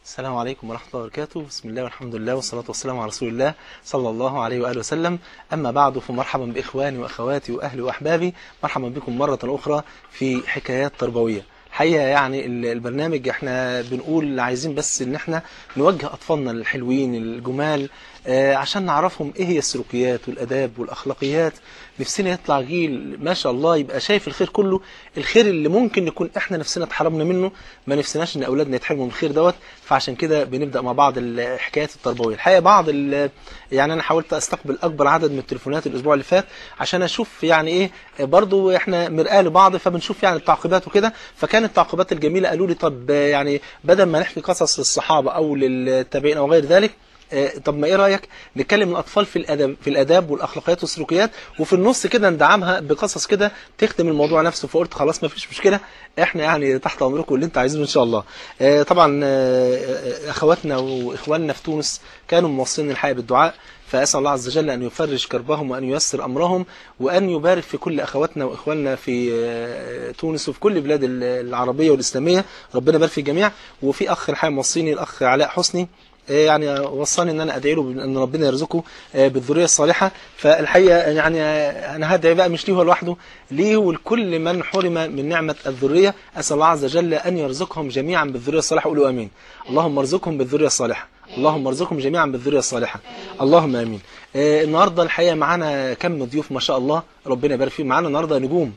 السلام عليكم ورحمة الله وبركاته. بسم الله والحمد لله والصلاة والسلام على رسول الله صلى الله عليه وآله وسلم. أما بعد، فمرحبا بإخواني وأخواتي وأهلي وأحبابي، مرحبا بكم مرة أخرى في حكايات تربوية. الحقيقة يعني البرنامج احنا بنقول عايزين بس ان احنا نوجه أطفالنا الحلوين الجمال عشان نعرفهم ايه هي السلوكيات والأداب والأخلاقيات. نفسنا يطلع جيل ما شاء الله يبقى شايف الخير كله، الخير اللي ممكن نكون احنا نفسنا اتحرمنا منه، ما نفسناش ان اولادنا يتحرموا من الخير دوت. فعشان كده بنبدأ مع بعض الحكايات التربوية. الحقيقة يعني انا حاولت استقبل اكبر عدد من التليفونات الاسبوع اللي فات عشان اشوف يعني ايه، برضو احنا مرآة لبعض فبنشوف يعني التعقيبات وكده. فكانت التعقيبات الجميلة قالوا لي طب يعني بدل ما نحكي قصص للصحابة او للتابعين او غير ذلك، طب ما ايه رأيك نتكلم الأطفال في الأداب والأخلاقيات والسلوكيات، وفي النص كده ندعمها بقصص كده تختم الموضوع نفسه. فقلت خلاص ما فيش مشكلة، احنا يعني تحت أمركم اللي انت عايزينه إن شاء الله. طبعا أخواتنا وإخواننا في تونس كانوا موصلين الحقيقة بالدعاء، فأسأل الله عز وجل أن يفرج كربهم وأن ييسر أمرهم وأن يبارك في كل أخواتنا وإخواننا في تونس وفي كل بلاد العربية والإسلامية. ربنا يبارك في الجميع. وفي أخ الحقيقة موصيني، الأخ علاء حسني، يعني وصاني ان انا ادعي له ان ربنا يرزقه بالذريه الصالحه. فالحقيقه يعني انا هدعي بقى مش ليه هو لوحده، ليه ولكل من حرم من نعمه الذريه. اسال الله عز وجل ان يرزقهم جميعا بالذريه الصالحه. قولوا امين. اللهم ارزقهم بالذريه الصالحه، اللهم ارزقهم جميعا بالذريه الصالحه، اللهم امين. النهارده الحقيقه معانا كم ضيوف ما شاء الله، ربنا يبارك فيهم. معانا النهارده نجوم،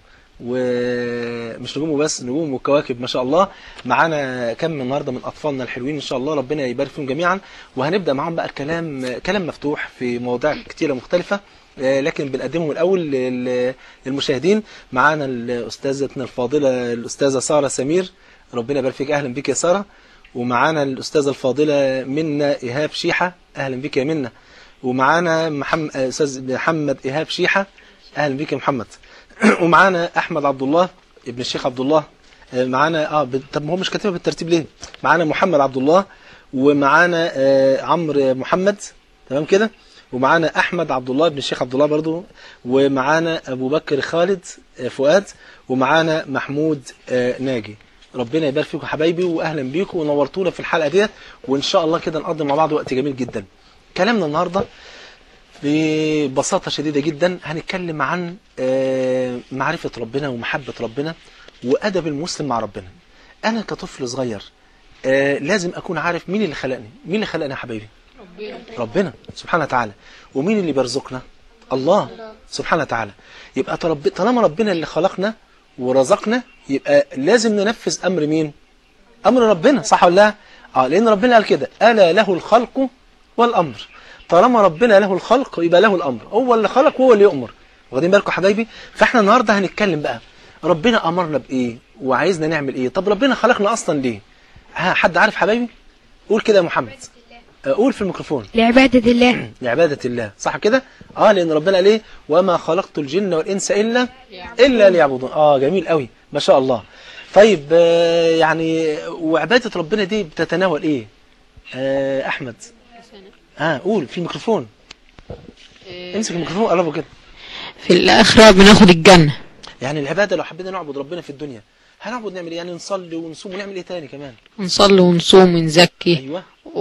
ومش نجوم وبس، نجوم وكواكب ما شاء الله. معانا كم النهارده من اطفالنا الحلوين ان شاء الله، ربنا يبارك فيهم جميعا. وهنبدا معاهم بقى كلام مفتوح في مواضيع كتيره مختلفه، لكن بنقدمهم الاول للمشاهدين. معانا الاستاذتنا الفاضله الاستاذه ساره سمير، ربنا يبارك فيك، اهلا بك يا ساره. ومعانا الاستاذه الفاضله منى ايهاب شيحه، اهلا بك يا منى. ومعانا استاذ محمد ايهاب شيحه، اهلا بك يا محمد. ومعانا احمد عبد الله ابن الشيخ عبد الله. معانا طب ما هو مش كاتبها بالترتيب ليه؟ معانا محمد عبد الله، ومعانا عمرو محمد، تمام كده. ومعانا احمد عبد الله ابن الشيخ عبد الله برضو، ومعانا ابو بكر خالد فؤاد، ومعانا محمود ناجي. ربنا يبارك فيكم حبايبي، واهلا بيكم ونورتونا في الحلقه ديت، وان شاء الله كده نقضي مع بعض وقت جميل جدا. كلامنا النهارده ببساطة شديدة جدا هنتكلم عن معرفة ربنا ومحبة ربنا وأدب المسلم مع ربنا. أنا كطفل صغير لازم أكون عارف مين اللي خلقني. مين اللي خلقنا يا حبايبي؟ ربنا سبحانه وتعالى. ومين اللي بيرزقنا؟ الله سبحانه وتعالى. يبقى طالما ربنا اللي خلقنا ورزقنا، يبقى لازم ننفذ أمر مين؟ أمر ربنا، صح ولا لا؟ لأن ربنا قال كده: ألا له الخلق والأمر. طالما ربنا له الخلق يبقى له الأمر، هو اللي خلق وهو اللي يؤمر. واخدين بالكم حبايبي؟ فاحنا النهارده هنتكلم بقى ربنا أمرنا بإيه وعايزنا نعمل إيه. طب ربنا خلقنا أصلا ليه؟ حد عارف حبايبي؟ قول كده يا محمد، قول في الميكروفون. لعبادة الله. لعبادة الله، صح كده؟ لأن ربنا قال إيه؟ وما خلقت الجن والإنس إلا ليعبدون. جميل قوي ما شاء الله. طيب يعني وعبادة ربنا دي بتتناول إيه؟ أحمد قول في الميكروفون. امسك الميكروفون قربه كده. في الآخرة بناخد الجنة. يعني العبادة لو حبينا نعبد ربنا في الدنيا هنعبد نعمل ايه؟ يعني نصلي ونصوم ونعمل ايه تاني كمان؟ نصلي ونصوم ونزكي. ايوه.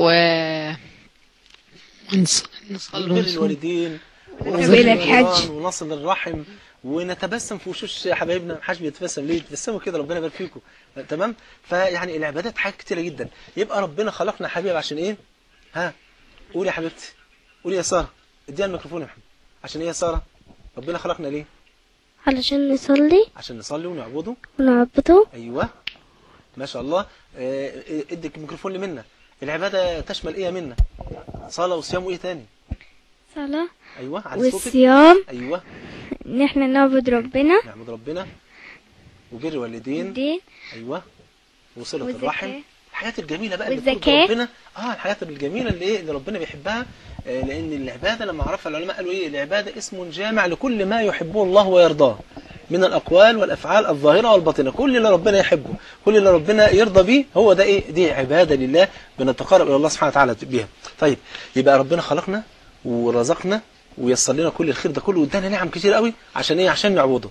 نصلي ونبر الوالدين الحج ونصل الرحم ونتبسم في وشوش حبايبنا. محدش بيتبسم ليه؟ تبسموا كده، ربنا يبارك فيكم. تمام؟ فيعني العبادات حاجات كتيرة جدا. يبقى ربنا خلقنا حبيب عشان ايه؟ قولي يا حبيبتي، قولي يا سارة. اديها الميكروفون يا محمد. عشان ايه يا سارة؟ ربنا خلقنا ليه؟ علشان نصلي. عشان نصلي ونعبده. ايوه ما شاء الله. اديك الميكروفون لمنى. العبادة تشمل ايه يا منى؟ صلاة وصيام وايه تاني؟ صلاة. ايوه على صوتك. والصيام. ايوه. ان احنا نعبد ربنا. نعبد ربنا وبر الوالدين. ايوه. وصلة الرحم. الحاجات الجميلة بقى اللي والزكاة. ربنا الحاجات الجميلة اللي ربنا بيحبها. لأن العبادة لما عرفها العلماء قالوا ايه؟ العبادة اسم جامع لكل ما يحبه الله ويرضاه من الأقوال والأفعال الظاهرة والباطنة. كل اللي ربنا يحبه، كل اللي ربنا يرضى به، هو ده ايه؟ دي عبادة لله بنتقرب إلى الله سبحانه وتعالى بها. طيب يبقى ربنا خلقنا ورزقنا ويسر لنا كل الخير ده كله وادانا نعم كتير قوي. عشان ايه؟ عشان نعبده.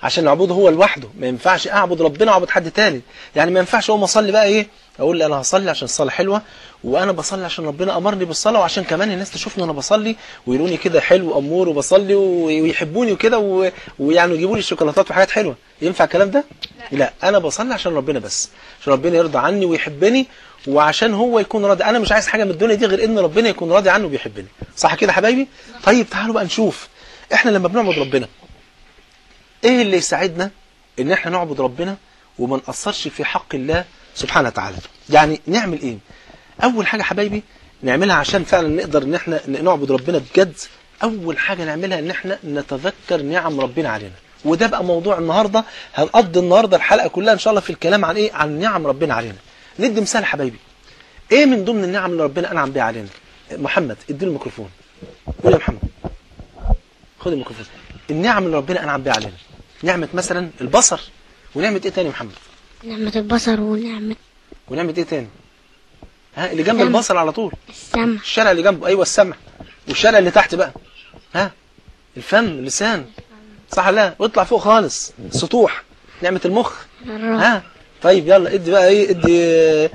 عشان نعبده هو لوحده. ما ينفعش اعبد ربنا واعبد حد تاني. يعني ما ينفعش اقوم اصلي بقى ايه، اقول انا هصلي عشان الصلاه حلوه، وانا بصلي عشان ربنا امرني بالصلاه، وعشان كمان الناس تشوفني وانا بصلي ويقولوني كده حلو امور وبصلي ويحبوني وكده ويعني يجيبوا لي الشوكولاتات وحاجات حلوه. ينفع الكلام ده؟ لا، انا بصلي عشان ربنا بس، عشان ربنا يرضى عني ويحبني، وعشان هو يكون راضي. انا مش عايز حاجه من الدنيا دي غير ان ربنا يكون راضي عني وبيحبني. صح كده يا حبايبي؟ طيب تعالوا بقى نشوف احنا لما بنعبد ربنا ايه اللي يساعدنا ان احنا نعبد ربنا وما نقصرش في حق الله سبحانه وتعالى. يعني نعمل ايه؟ اول حاجه حبايبي نعملها عشان فعلا نقدر ان احنا نعبد ربنا بجد، اول حاجه نعملها ان احنا نتذكر نعم ربنا علينا. وده بقى موضوع النهارده، هنقضي النهارده الحلقه كلها ان شاء الله في الكلام عن ايه؟ عن نعم ربنا علينا. ندي مثال حبايبي، ايه من ضمن النعم اللي ربنا انعم بيها علينا؟ محمد اديله الميكروفون. قول يا محمد، خد الميكروفون. النعم اللي ربنا انعم بيها علينا، نعمه مثلا البصر، ونعمه ايه تاني يا محمد؟ نعمة البصر ونعمة ايه تاني؟ ها اللي جنب البصر على طول، السمع. الشارع اللي جنبه، ايوه السمع. والشارع اللي تحت بقى ها الفم، اللسان، صح ولا لا؟ واطلع فوق خالص السطوح، نعمه المخ. ها طيب يلا ادي بقى ايه، ادي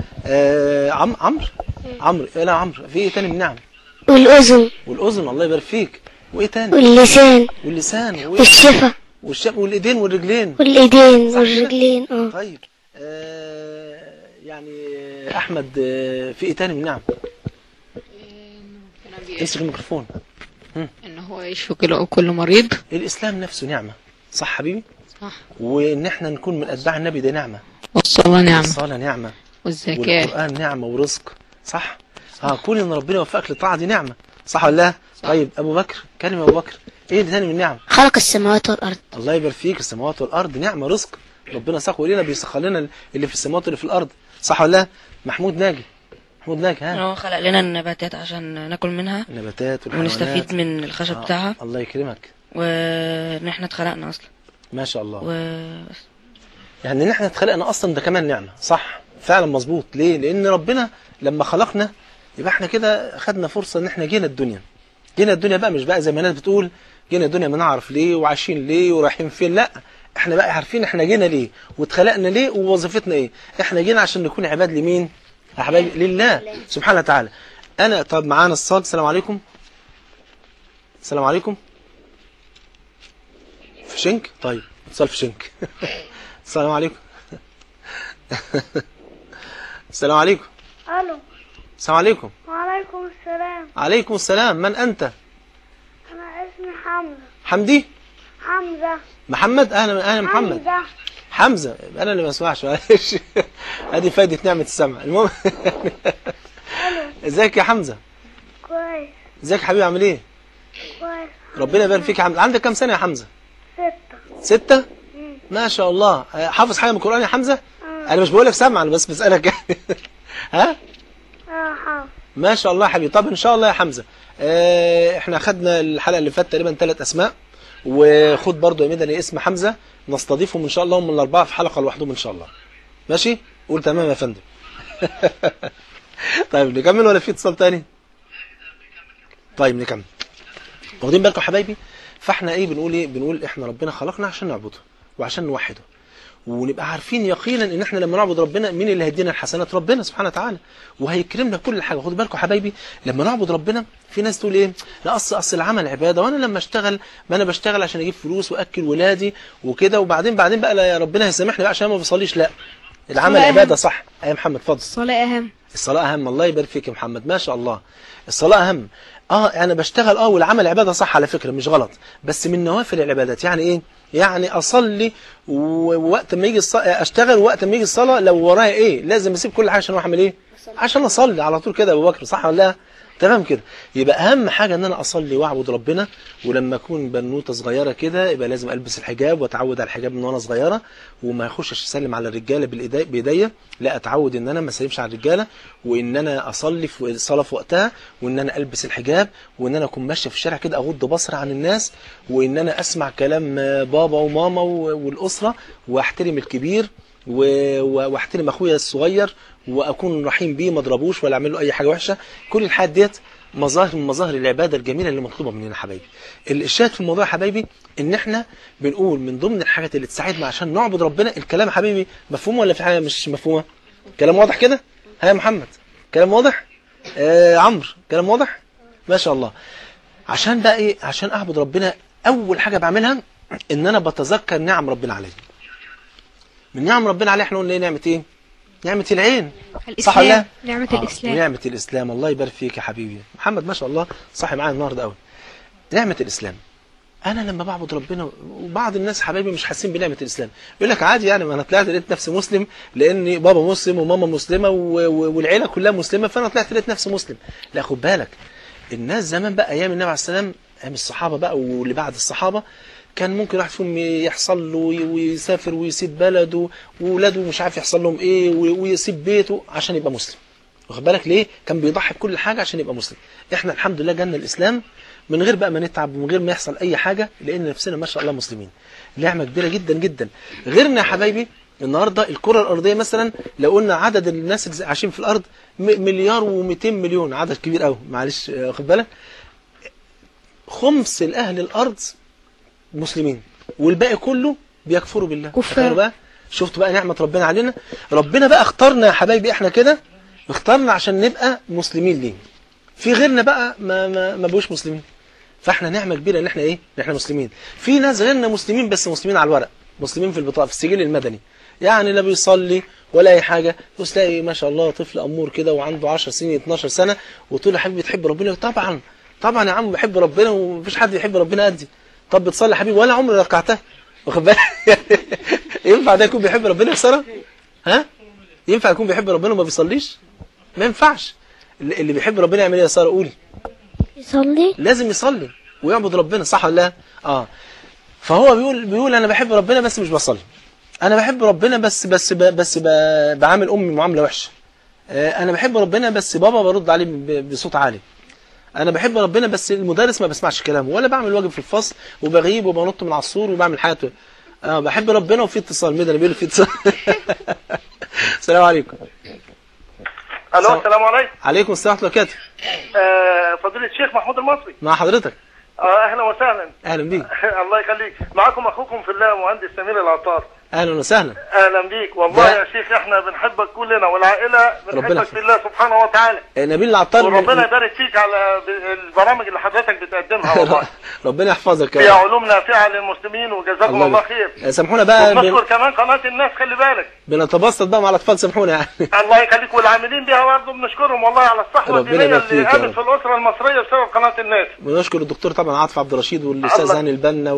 عمرو لا عمرو، في ايه تاني من نعم؟ والأذن. الله يبارك فيك. وايه تاني؟ واللسان والشفة والايدين والرجلين. والرجلين. طيب يعني احمد في ايه تاني من نعم؟ امسك الميكروفون. ان هو يشفي كل مريض. الاسلام نفسه نعمه، صح حبيبي؟ صح. وان احنا نكون من اتباع النبي ده نعمه. والصلاة نعمة. الصلاه نعمه. والزكاة. والقران نعمه ورزق، صح؟ كون ان ربنا يوفقك للطاعه دي نعمه، صح ولا لا؟ طيب ابو بكر، كلمه ابو بكر، ايه اللي تاني من نعم؟ خلق السماوات والأرض. الله يبارك فيك. السماوات والارض نعمه، رزق ربنا ساقه لنا، بيسخر لنا اللي في السماوات واللي في الارض، صح ولا لا؟ محمود ناجي ها؟ هو خلق لنا النباتات عشان ناكل منها، النباتات والحيوانات، ونستفيد من الخشب بتاعها، الله يكرمك. وان احنا اتخلقنا اصلا، ما شاء الله. يعني ان احنا اتخلقنا اصلا ده كمان نعمه، صح فعلا مظبوط. ليه؟ لان ربنا لما خلقنا يبقى احنا كده خدنا فرصه ان احنا جينا الدنيا بقى، مش بقى زي ما الناس بتقول جينا الدنيا ما نعرف ليه وعايشين ليه ورايحين فين. لا، احنا بقى عارفين احنا جينا ليه واتخلقنا ليه ووظيفتنا ايه. احنا جينا عشان نكون عباد لمين يا حبايبي؟ لله سبحانه وتعالى. طب معانا الصاد. السلام عليكم. السلام عليكم. في شنك. طيب اتصال في شنك. السلام عليكم. السلام عليكم. ألو. السلام عليكم. وعليكم السلام. عليكم السلام. من أنت؟ أنا اسمي حمزة. حمدي؟ حمزة. محمد. أهلا محمد. حمزة. أنا اللي ما اسمعش، معلش. هذه فايدة نعمة السمع. المهم ازيك يا حمزة؟ كويس. ازيك يا حبيبي، عامل ايه؟ كويس. ربنا يبارك فيك يا حمزة. عندك كام سنة يا حمزة؟ 6. ما شاء الله. حافظ حاجة من القرآن يا حمزة؟ أنا مش بقول لك سمع، أنا بس بسألك يعني. ها؟ حافظ. ما شاء الله يا حبيبي. طب إن شاء الله يا حمزة احنا خدنا الحلقة اللي فاتت تقريبا 3 أسماء، وخد برضو يا مدني اسم حمزة نستضيفهم إن شاء الله هم ال4 في حلقة لوحدهم إن شاء الله. ماشي؟ قول تمام يا فندم. طيب نكمل ولا في اتصال تاني؟ طيب نكمل. واخدين بالكم يا حبايبي؟ فاحنا بنقول احنا ربنا خلقنا عشان نعبده وعشان نوحده، ونبقى عارفين يقينا ان احنا لما نعبد ربنا مين اللي هيدينا الحسنات؟ ربنا سبحانه وتعالى، وهيكرمنا كل حاجه. خدوا بالكم يا حبايبي، لما نعبد ربنا في ناس تقول ايه؟ لا اصل العمل عباده، وانا لما اشتغل ما انا بشتغل عشان اجيب فلوس واكل ولادي وكده، وبعدين بقى لا يا ربنا هيسامحني بقى عشان ما بصليش. لا، العمل عباده صح. يا محمد اتفضل. الصلاة أهم. الصلاه اهم. الله يبارك فيك يا محمد، ما شاء الله. الصلاه اهم. انا بشتغل والعمل عباده صح على فكره، مش غلط، بس من نوافل العبادات. يعني ايه؟ يعني اصلي ووقت ما يجي اشتغل، ووقت ما يجي الصلاه لو ورايا ايه لازم اسيب كل حاجه عشان اروح اعمل ايه؟ عشان اصلي على طول كده. ابو بكر صح ولا لا؟ تمام كده. يبقى اهم حاجه ان انا اصلي واعبد ربنا. ولما اكون بنوته صغيره كده يبقى لازم البس الحجاب واتعود على الحجاب من وانا صغيره، وما اخشش اسلم على الرجاله بايديا، لا اتعود ان انا ما اسلمش على الرجاله، وان انا اصلي في الصلاه في وقتها، وان انا البس الحجاب، وان انا اكون ماشيه في الشارع كده اغض بصري عن الناس، وان انا اسمع كلام بابا وماما والاسره، واحترم الكبير واحترم اخويا الصغير، واكون رحيم بيه، ما اضربوش ولا اعمل له اي حاجه وحشه. كل الحاجات ديت مظاهر من مظاهر العباده الجميله اللي مطلوبه مننا يا حبايبي. الشاهد في الموضوع يا حبايبي ان احنا بنقول من ضمن الحاجات اللي تساعدنا عشان نعبد ربنا. الكلام يا حبيبي مفهوم ولا في حاجه مش مفهومه؟ كلام واضح كده؟ ها يا محمد كلام واضح؟ عمرو كلام واضح؟ ما شاء الله. عشان بقى ايه؟ عشان اعبد ربنا اول حاجه بعملها ان انا بتذكر نعم ربنا عليا. من نعم ربنا عليا احنا قلنا ايه؟ نعمه ايه؟ نعمه العين، صح ولا لا؟ نعمة الإسلام. نعمه الاسلام. الله يبارك فيك يا حبيبي محمد، ما شاء الله صاحي معايا النهارده قوي. نعمه الاسلام. انا لما بعبد ربنا، وبعض الناس حبايبي مش حاسين بنعمه الاسلام، يقول لك عادي يعني، ما انا طلعت لقيت نفسي مسلم لان بابا مسلم وماما مسلمه والعيله كلها مسلمه، فانا طلعت لقيت نفسي مسلم. لا خد بالك، الناس زمان بقى ايام النبي عليه السلام، ايام الصحابه بقى واللي بعد الصحابه، كان ممكن واحد فيهم يحصل له ويسافر ويسيب بلده واولاده مش عارف يحصل لهم ايه، ويسيب بيته عشان يبقى مسلم. واخد بالك ليه؟ كان بيضحي بكل حاجه عشان يبقى مسلم. احنا الحمد لله جالنا الاسلام من غير بقى ما نتعب ومن غير ما يحصل اي حاجه، لان نفسنا ما شاء الله مسلمين. نعمه كبيره جدا جدا. غيرنا يا حبايبي النهارده الكره الارضيه مثلا، لو قلنا عدد الناس اللي عايشين في الارض مليار و200 مليون، عدد كبير قوي معلش، واخد بالك؟ خمس الاهل الارض مسلمين والباقي كله بيكفروا بالله. كفار بقى. شفتوا بقى نعمه ربنا علينا؟ ربنا بقى اختارنا يا حبايبي احنا كده، اختارنا عشان نبقى مسلمين ليه. في غيرنا بقى ما بقوش مسلمين. فاحنا نعمه كبيره ان احنا ايه؟ ان احنا مسلمين. في ناس غيرنا مسلمين بس مسلمين على الورق، مسلمين في البطاقه، في السجل المدني، يعني لا بيصلي ولا اي حاجه، بس تلاقي ما شاء الله طفل امور كده وعنده 10 سنين 12 سنه، وتقول له حبيبي بتحب ربنا؟ طبعا طبعا يا عم بحب ربنا ومفيش حد يحب ربنا قدي. طب بتصلي يا حبيبي؟ ولا عمري ركعتها. واخد بالك؟ ينفع ده يكون بيحب ربنا يا ساره؟ ها؟ ينفع يكون بيحب ربنا وما بيصليش؟ ما ينفعش. اللي بيحب ربنا يعمل ايه يا ساره؟ قولي. يصلي. لازم يصلي ويعبد ربنا، صح ولا لا؟ فهو بيقول انا بحب ربنا بس مش بصلي. انا بحب ربنا بس بعامل امي معامله وحشه. انا بحب ربنا بس بابا برد عليه بصوت عالي. انا بحب ربنا بس المدرس ما بسمعش كلامه، ولا بعمل واجب في الفصل وبغيب وبنط من على السور وبعمل حاجات. بحب ربنا وفي اتصال مدني بيقول في اتصال. السلام عليكم. الو السلام عليكم. عليكم السلام ورحمه الله وبركاته. فضيلة الشيخ محمود المصري. مع حضرتك. اهلا وسهلا. اهلا بيك. الله يخليك. معكم اخوكم في الله مهندس سمير العطار. اهلا وسهلا. اهلا بيك والله يا شيخ، احنا بنحبك كلنا والعائله بنحبك في الله سبحانه وتعالى. نبيل العطار، وربنا يبارك فيك على البرامج اللي حضرتك بتقدمها والله. ربنا يحفظك يا علوم نافعه للمسلمين وجزاكم الله خير. سامحونا بقى، ونشكر كمان قناه الناس، خلي بالك بنتبسط بقى مع الاطفال، سامحونا يعني. الله يخليك، والعاملين بها برضه بنشكرهم والله على الصحوه الدينيه اللي قامت في الاسره المصريه بسبب قناه الناس. ونشكر الدكتور طبعا عاطف عبد الرشيد والاستاذ هاني البنا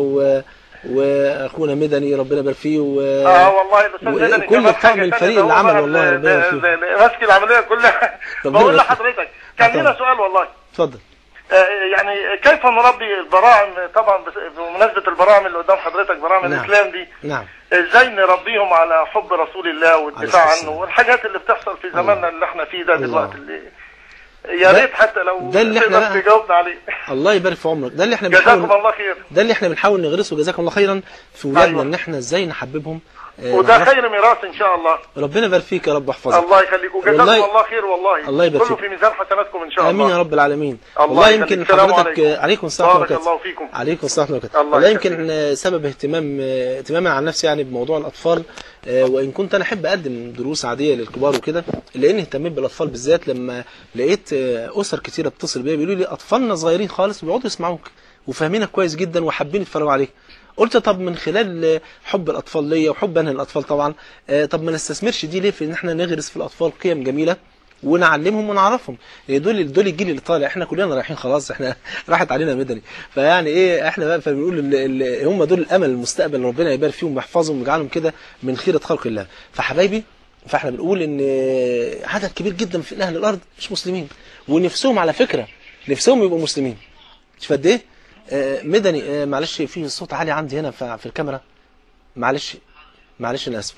واخونا مدني ربنا يبارك فيه والله الاستاذ مدني كل الطاقم الفريق اللي عمل والله ربنا يبارك فيه، ماسك العمليه كلها. بقول لحضرتك كان لنا سؤال والله. اتفضل. يعني كيف نربي البراعم، طبعا بمناسبه البراعم اللي قدام حضرتك، براعم الاسلام دي، نعم، ازاي نربيهم على حب رسول الله والدفاع عنه والحاجات اللي بتحصل في زماننا اللي احنا فيه ده دلوقتي، اللي يا ريت حتى لو تقدر تجاوبنا عليه. الله يبارك في عمرك. ده اللي احنا جزاكم الله خير. ده اللي احنا بنحاول نغرسه جزاكم الله خيرا في ولادنا، ان احنا ازاي نحببهم، وده خير ميراث ان شاء الله. ربنا يبارك فيك يا رب يحفظك. الله يخليك وجزاكم الله خير والله. الله يبارك كله في ميزان حسناتكم ان شاء الله. امين يا رب العالمين. والله يمكن حضرتك عليكم السلام ورحمه الله. بارك الله فيكم. عليكم السلام ورحمه الله. والله يمكن سبب اهتمامي عن نفسي يعني بموضوع الاطفال، وان كنت انا احب اقدم دروس عاديه للكبار وكده، لاني اهتميت بالاطفال بالذات لما لقيت اسر كتيره بتصل بيا بيقولوا لي اطفالنا صغيرين خالص بيقعدوا يسمعوك وفاهمينك كويس جدا وحابين يتفرجوا عليك. قلت طب من خلال حب الاطفال ليا وحب انا للاطفال طبعا، طب ما نستثمرش دي ليه في ان احنا نغرس في الاطفال قيم جميله ونعلمهم ونعرفهم. دول الجيل اللي طالع، احنا كلنا رايحين خلاص، احنا راحت علينا مدني، فيعني ايه احنا بقى فبنقول هم دول الامل المستقبل، ربنا يبارك فيهم ويحفظهم ويجعلهم كده من خيرة خلق الله. فحبايبي، فاحنا بنقول ان عدد كبير جدا في اهل الارض مش مسلمين، ونفسهم على فكره نفسهم يبقوا مسلمين. مش قد ايه؟ مدني معلش في صوت عالي عندي هنا في الكاميرا، معلش انا اسف.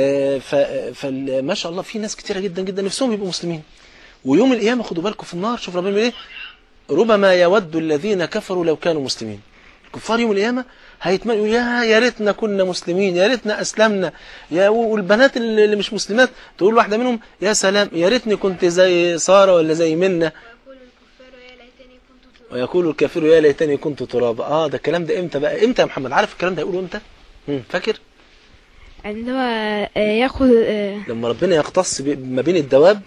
فما شاء الله في ناس كتيره جدا جدا نفسهم يبقوا مسلمين، ويوم القيامه خدوا بالكم في النار، شوف ربنا بيقول ايه؟ ربما يود الذين كفروا لو كانوا مسلمين. كفار يوم القيامة هيتمنوا يا ريتنا كنا مسلمين، يا ريتنا أسلمنا. والبنات اللي مش مسلمات تقول واحدة منهم يا سلام يا ريتني كنت زي سارة ولا زي منة. ويقول الكافر يا ليتني كنت ترابا. ده الكلام ده امتى بقى؟ امتى يا محمد؟ عارف الكلام ده هيقوله امتى؟ فاكر؟ عندما ياخذ لما ربنا يختص ما بين الدواب،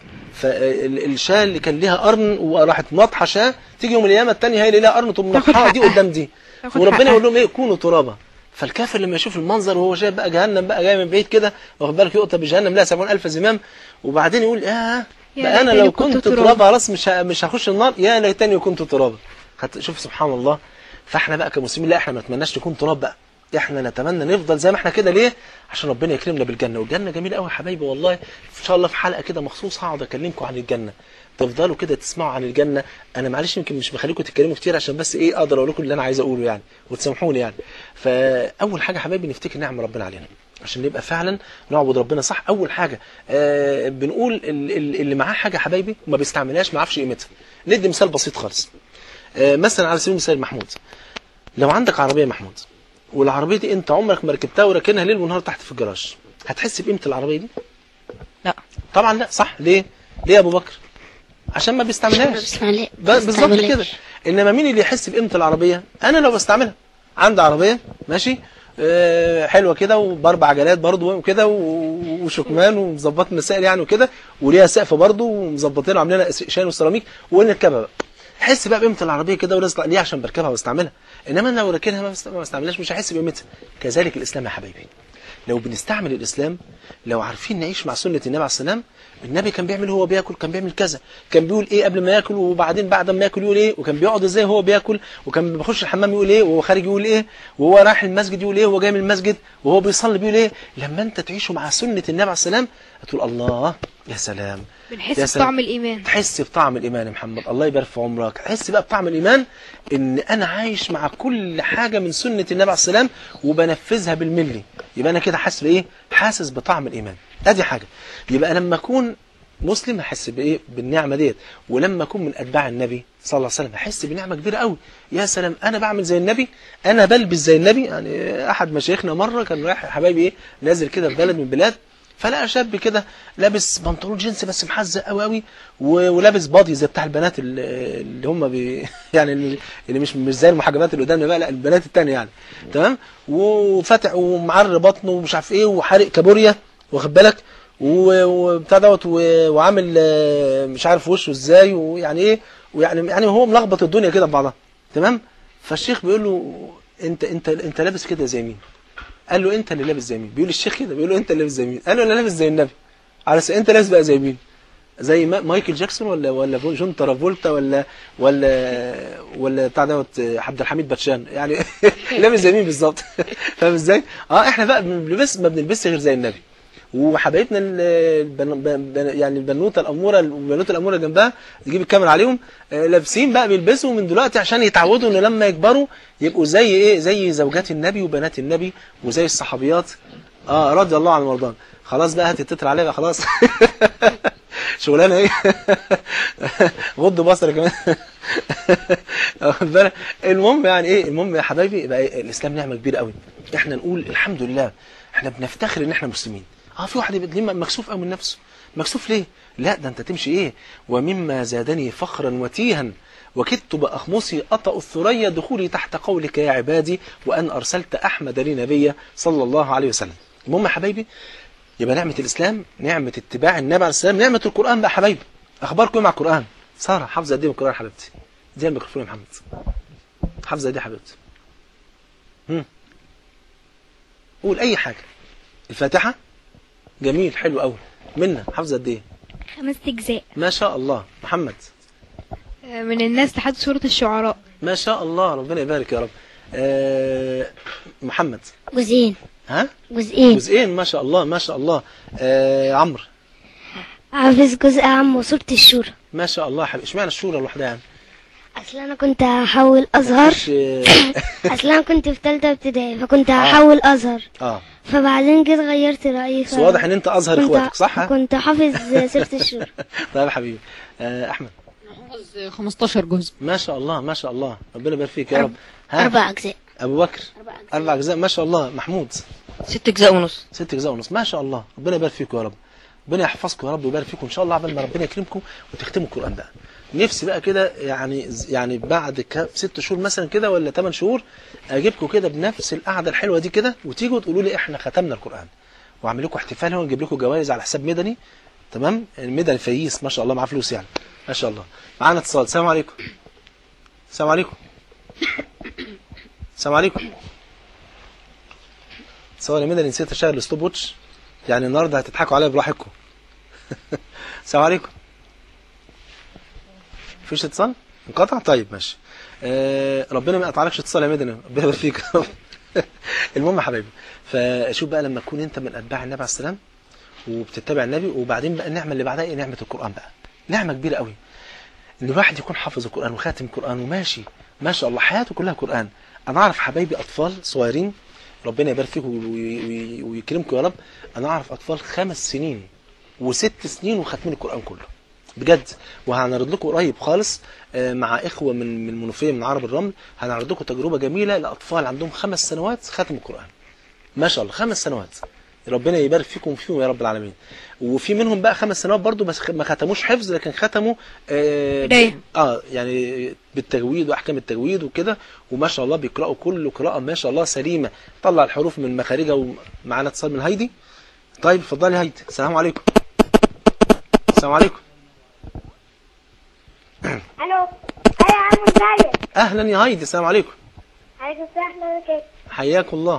فالشاة اللي كان ليها قرن وراحت مطحه شاة، تيجي يوم القيامه الثانيه هي اللي لها قرن تقوم مطحها دي قدام دي، وربنا يقول لهم ايه؟ كونوا ترابا. فالكافر لما يشوف المنظر وهو شايف بقى جهنم بقى جاي من بعيد كده، واخد بالك، يؤتى بجهنم لها 70,000 زمام، وبعدين يقول بقى انا لو كنت ترابا خلاص مش هخش النار، يا ليتني كنت ترابا. شوف سبحان الله. فاحنا بقى كمسلمين لا، احنا ما نتمناش نكون تراب بقى، احنا نتمنى نفضل زي ما احنا كده. ليه؟ عشان ربنا يكرمنا بالجنه، والجنه جميله قوي يا حبايبي والله. ان شاء الله في حلقه كده مخصوص هقعد اكلمكم عن الجنه، تفضلوا كده تسمعوا عن الجنه. انا معلش يمكن مش بخليكم تتكلموا كتير عشان بس اقدر اقول لكم اللي انا عايز اقوله يعني، وتسامحوني يعني. فاول حاجه حبايبي نفتكر نعم ربنا علينا عشان نبقى فعلا نعبد ربنا صح. اول حاجه بنقول اللي معاه حاجه حبايبي وما بيستعملهاش ما يعرفش قيمتها. ندي مثال بسيط خالص. مثلا على سبيل المثال محمود، لو عندك عربيه محمود، والعربيه دي انت عمرك ما ركبتها وراكنها ليل ونهار تحت في الجراج، هتحس بقيمه العربيه دي؟ لا طبعا لا. صح؟ ليه يا ابو بكر؟ عشان ما بيستعملهاش. بالظبط كده. انما مين اللي يحس بقيمه العربيه؟ انا لو بستعملها. عندي عربيه ماشي حلوه كده وباربع عجلات برضو وكده وشكمان ومظبط مسائل يعني وكده، وليها سقف برضو ومظبطينها وعاملينها شان وسيراميك، ونركبها بقى. حس بقى بقيمه العربيه كده ورزق ليه؟ عشان بركبها واستعملها. انما انا لو راكنها ما بستعملهاش مش هحس بقيمتها. كذلك الاسلام يا حبايبي، لو بنستعمل الاسلام، لو عارفين نعيش مع سنه النبي عليه السلام. النبي كان بيعمل هو بياكل، كان بيعمل كذا، كان بيقول ايه قبل ما ياكل، وبعدين بعد ما ياكل يقول ايه، وكان بيقعد ازاي هو بياكل، وكان بيخش الحمام يقول ايه، وهو خارج يقول ايه، وهو رايح المسجد يقول ايه، وهو جاي من المسجد، وهو بيصلي بيقول ايه. لما انت تعيشوا مع سنه النبي عليه السلام هتقول الله يا سلام، بنحس بطعم الايمان. تحس بطعم الايمان يا محمد، الله يبارك في عمرك. حس بقى بطعم الايمان ان انا عايش مع كل حاجه من سنه النبي عليه السلام وبنفذها بالملي. يبقى انا كده حاسس بايه؟ حاسس بطعم الايمان. ادي حاجه. يبقى لما اكون مسلم هحس بايه؟ بالنعمه ديت. ولما اكون من اتباع النبي صلى الله عليه وسلم هحس بنعمه كبيره قوي. يا سلام، انا بعمل زي النبي، انا بلبس زي النبي. يعني احد مشايخنا مره كان رايح حبايبي ايه، نازل كده في بلد من البلاد، فلقى شاب كده لابس بنطلون جينز بس محزق قوي قوي، ولابس باضي زي بتاع البنات اللي هم يعني اللي مش زي المحجبات اللي قدامنا بقى، لا البنات الثانيه يعني، تمام. وفاتح ومعر بطنه ومش عارف ايه، وحارق كابوريا، واخد بالك، وبتاع دوت، وعامل مش عارف وشه ازاي، ويعني ايه، ويعني هو ملخبط الدنيا كده ببعضها، تمام. فالشيخ بيقول له انت لابس كده زي مين؟ قال له انت اللي لابس زي مين؟ بيقول الشيخ كده، بيقول له انت اللي لابس زي مين؟ قال له انا لابس زي النبي. على انت لابس بقى زي مين؟ زي مايكل جاكسون ولا جون ترافولتا ولا بتاع دوت عبد الحميد باتشان يعني لابس زي مين بالظبط؟ فاهم ازاي؟ احنا بقى ما بنلبسش غير زي النبي. وحبايبنا يعني البنوته الاموره جنبها تجيب الكاميرا عليهم، لابسين بقى بيلبسوا من دلوقتي عشان يتعودوا ان لما يكبروا يبقوا زي ايه، زي زوجات النبي وبنات النبي وزي الصحابيات رضي الله عنهم وارضاهم. خلاص بقى هتتتر عليها بقى خلاص شغلانه ايه غض بصر كمان المهم يعني ايه، المهم يا حبايبي يبقى الاسلام نعمه كبيره قوي. احنا نقول الحمد لله، احنا بنفتخر ان احنا مسلمين. في واحد يبقى مكسوف قوي من نفسه. مكسوف ليه؟ لا ده انت تمشي ايه، ومما زادني فخرا وتيها وكدت بأخمصي أطأ الثريا دخولي تحت قولك يا عبادي وأن أرسلت أحمد لي نبيا صلى الله عليه وسلم. المهم يا حبايبي، يبقى نعمة الإسلام، نعمة اتباع النبي عليه السلام، نعمة القرآن بقى حبايبي. أخباركم مع القرآن؟ سارة حافظة قد ايه من القرآن حبيبتي؟ دي الميكروفون يا محمد. حافظة قد ايه حبيبتي؟ قول أي حاجة. الفاتحة؟ جميل، حلو قوي. منا حافظة قد ايه؟ 5 أجزاء. ما شاء الله. محمد؟ من الناس لحد سورة الشعراء. ما شاء الله، ربنا يبارك يا رب. محمد؟ جزئين. ها؟ جزئين ما شاء الله ما شاء الله. عمرو؟ حافظ جزء عام وسورة الشورى. ما شاء الله. حبيبي اشمعنى الشورى لوحدها يعني؟ اصل انا كنت هحول ازهر اصل انا كنت في ثالثه ابتدائي فكنت هحول ازهر فبعدين جيت غيرت رايي. بس واضح ان انت ازهر اخواتك صح؟ كنت حافظ سورة الشورى. طيب يا حبيبي. احمد؟ حافظ 15 جزء. ما شاء الله ما شاء الله، ربنا يبارك فيك يا رب. 4 أجزاء. ابو بكر 4 اجزاء ما شاء الله. محمود 6 أجزاء ونص. 6 اجزاء ونص ما شاء الله. ربنا يبارك فيكم يا رب، ربنا يحفظكم يا رب ويبارك فيكم ان شاء الله، عبال ما ربنا يكرمكم وتختموا القران بقى. نفسي بقى كده يعني بعد 6 شهور مثلا كده ولا 8 شهور اجيبكم كده بنفس القعده الحلوه دي كده، وتيجوا تقولوا لي احنا ختمنا القران، واعمل لكم احتفال ونجيب لكم جوائز على حساب مدني. تمام؟ المدني فييس ما شاء الله معاه فلوس يعني ما شاء الله. معانا اتصال. السلام عليكم. السلام عليكم. السلام عليكم. اتصال يا مدني، نسيت اشغل الستوب ووتش، يعني النهارده هتضحكوا عليا براحتكم. السلام عليكم. مفيش اتصال؟ انقطع؟ طيب ماشي. ربنا ما يقطعلكش اتصال يا مدني، ربنا يبارك فيك. المهم يا حبايبي، فشوف بقى لما تكون انت من اتباع النبي عليه السلام وبتتبع النبي، وبعدين بقى النعمه اللي بعدها ايه؟ نعمه القران بقى. نعمه كبيره قوي ان الواحد يكون حافظ القران وخاتم القران وماشي ما شاء الله حياته كلها قران. انا اعرف حبايبي اطفال صغيرين، ربنا يبارك فيكم ويكرمكم يا رب. انا اعرف اطفال 5 سنين و6 سنين وختمين القران كله بجد. وهنعرض لكم قريب خالص مع اخوه من المنوفيه من عرب الرمل، هنعرض لكم تجربه جميله لاطفال عندهم 5 سنوات ختموا القران ما شاء الله. 5 سنوات، ربنا يبارك فيكم وفيهم يا رب العالمين. وفي منهم بقى 5 سنوات برضو بس ما ختموش حفظ، لكن ختموا يعني بالتجويد واحكام التجويد وكده، وما شاء الله بيقراوا كل قراءه ما شاء الله سليمه، طلع الحروف من مخارجها. ومعانا اتصال من هايدي. طيب اتفضلي هايدي. السلام عليكم. السلام عليكم. الو. ايوه يا عم ازيك؟ اهلا يا هايدي. السلام عليكم. عليكم السلام ورحمه الله وبركاته. حياكم الله.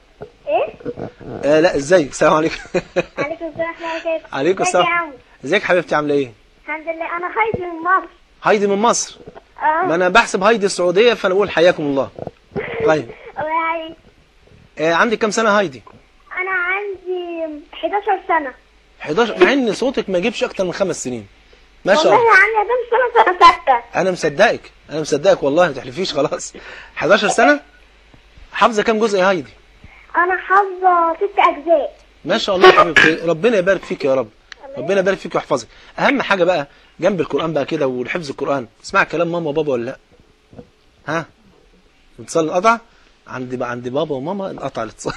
ايه؟ لا ازيك؟ السلام عليكم. عليكم السلام ورحمه الله وبركاته. عليكم السلام. ازيك حبيبتي عامله ايه؟ الحمد لله. انا هايدي من مصر. هايدي من مصر؟ ما انا بحسب هايدي السعوديه فانا بقول حياكم الله. طيب الله يعينك. عندك كام سنه هايدي؟ انا عندي 11 سنه. 11؟ مع ان صوتك ما يجيبش اكتر من 5 سنين ما شاء الله. والله يا عم ده سنه ثالثه. انا مصدقك والله ما تحلفيش خلاص. 11 سنه. حافظه كام جزء يا هايدي؟ انا حافظه 6 اجزاء. ما شاء الله يا حبيبتي، ربنا يبارك فيك يا رب، ربنا يبارك فيك ويحفظك. اهم حاجه بقى جنب القران بقى كده والحفظ القران، اسمع كلام ماما وبابا ولا لا؟ ها؟ الاتصال انقطع؟ عند بابا وماما انقطع الاتصال.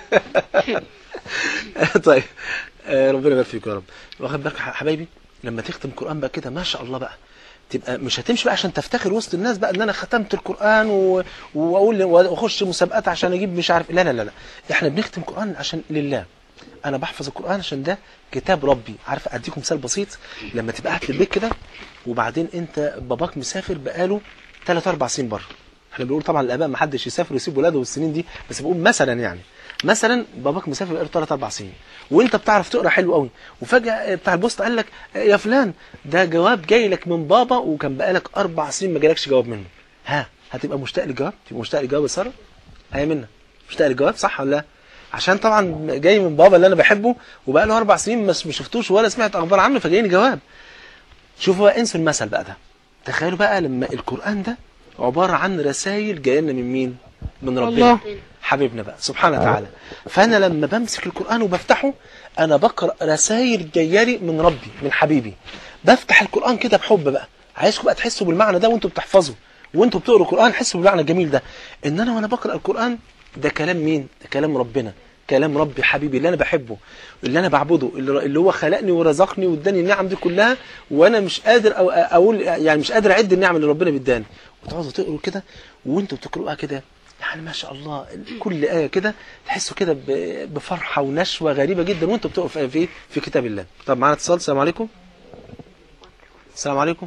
طيب ربنا يبارك فيك يا رب. واخد بالك يا حبايبي لما تختم القران بقى كده ما شاء الله بقى، تبقى مش هتمشي بقى عشان تفتخر وسط الناس بقى ان انا ختمت القران واقول واخش مسابقات عشان اجيب مش عارف. لا لا لا لا، احنا بنختم القران عشان لله. انا بحفظ القران عشان ده كتاب ربي. عارف اديكم مثال بسيط، لما تبقى قاعد في البيت كده وبعدين انت باباك مسافر بقاله 3-4 سنين بره. احنا بنقول طبعا الاباء ما حدش يسافر ويسيب ولاده والسنين دي، بس بقول مثلا يعني مثلا باباك مسافر بقاله 3-4 سنين وانت بتعرف تقرا حلو قوي، وفجاه بتاع البوسطه قال لك يا فلان ده جواب جاي لك من بابا وكان بقالك 4 سنين ما جالكش جواب منه. ها هتبقى مشتاق للجواب؟ تبقى مشتاق للجواب يا ساره؟ هي منى مشتاق للجواب صح ولا لا؟ عشان طبعا جاي من بابا اللي انا بحبه وبقاله 4 سنين ما شفتوش ولا سمعت اخبار عنه فجايني جواب. شوفوا بقى انسوا المثل بقى ده، تخيلوا بقى لما القران ده عباره عن رسائل جايه لنا من مين؟ من ربنا الله. حبيبنا بقى سبحانه وتعالى. فانا لما بمسك القران وبفتحه انا بقرا رسائل جايه لي من ربي من حبيبي. بفتح القران كده بحب بقى، عايزكم بقى تحسوا بالمعنى ده وانتوا بتحفظوا وانتوا بتقروا القران، حسوا بالمعنى الجميل ده ان انا وانا بقرا القران ده كلام مين؟ ده كلام ربنا، كلام ربي حبيبي اللي انا بحبه اللي انا بعبده اللي هو خلقني ورزقني واداني النعم دي كلها وانا مش قادر اقول يعني مش قادر اعد النعم اللي ربنا بيداني. وتقعدوا تقروا كده وانتوا بتقروها كده يعني ما شاء الله كل آية كده تحسوا كده بفرحة ونشوة غريبة جدا وانتوا بتقروا في كتاب الله. طب معانا اتصال. السلام عليكم. السلام عليكم.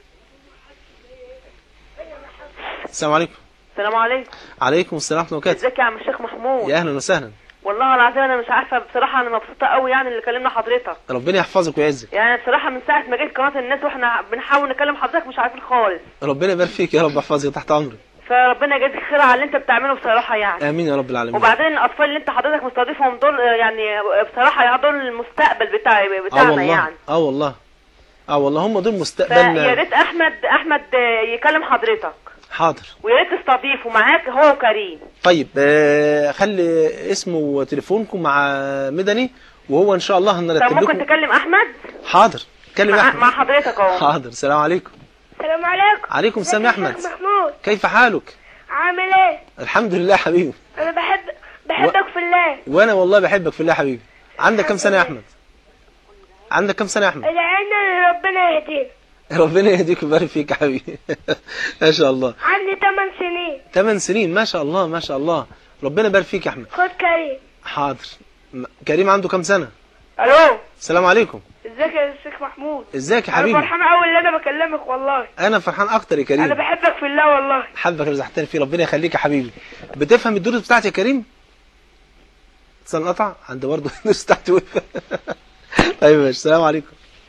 السلام عليكم. السلام عليكم. عليكم السلام ورحمة الله وبركاته. ازيك يا عم الشيخ محمود؟ يا اهلا وسهلا. والله العظيم انا مش عارفه بصراحه، انا مبسوطه قوي يعني اللي كلمنا حضرتك. ربنا يحفظك ويعزك. يعني بصراحه من ساعه ما جيت قناه الناس واحنا بنحاول نكلم حضرتك مش عارفين خالص. ربنا يبارك فيك يا رب، يحفظك تحت امرك. فربنا يجازيك خير على اللي انت بتعمله بصراحه يعني. امين يا رب العالمين. وبعدين الاطفال اللي انت حضرتك مستضيفهم دول يعني بصراحه يعني دول المستقبل بتاعنا يعني. والله هم دول مستقبلنا. يا ريت احمد يكلم حضرتك. حاضر. ويا ريت تستضيفه معاك هو وكريم. طيب خلي اسمه وتليفونكم مع مدني وهو ان شاء الله هنرتب لكم. طب ممكن تكلم احمد؟ حاضر كلم احمد مع حضرتك اهو. حاضر. السلام عليكم. السلام عليكم. عليكم السلام يا احمد. محمود كيف حالك؟ عامل ايه؟ الحمد لله حبيبي. انا بحبك في الله. وانا والله بحبك في الله حبيبي. عندك كم سنه يا احمد؟ عندك كم سنه يا احمد؟ ادعينا ربنا يهديك. ربنا يهديك ويبارك فيك يا حبيبي. ما شاء الله. عندي 8 سنين. 8 سنين ما شاء الله ما شاء الله. ربنا يبارك فيك يا احمد. خد كريم. حاضر. كريم عنده كم سنه؟ الو، السلام عليكم. ازيك يا شيخ محمود؟ ازيك يا حبيبي؟ انا فرحان قوي ان انا بكلمك والله. انا فرحان اكتر يا كريم. انا بحبك في الله والله. حبك رزقتني فيه، ربنا يخليك يا حبيبي. بتفهم الدروس بتاعتي يا كريم؟ اتصل قطع عند برضه الدروس بتاعتي وقف. طيب ماشي. السلام عليكم.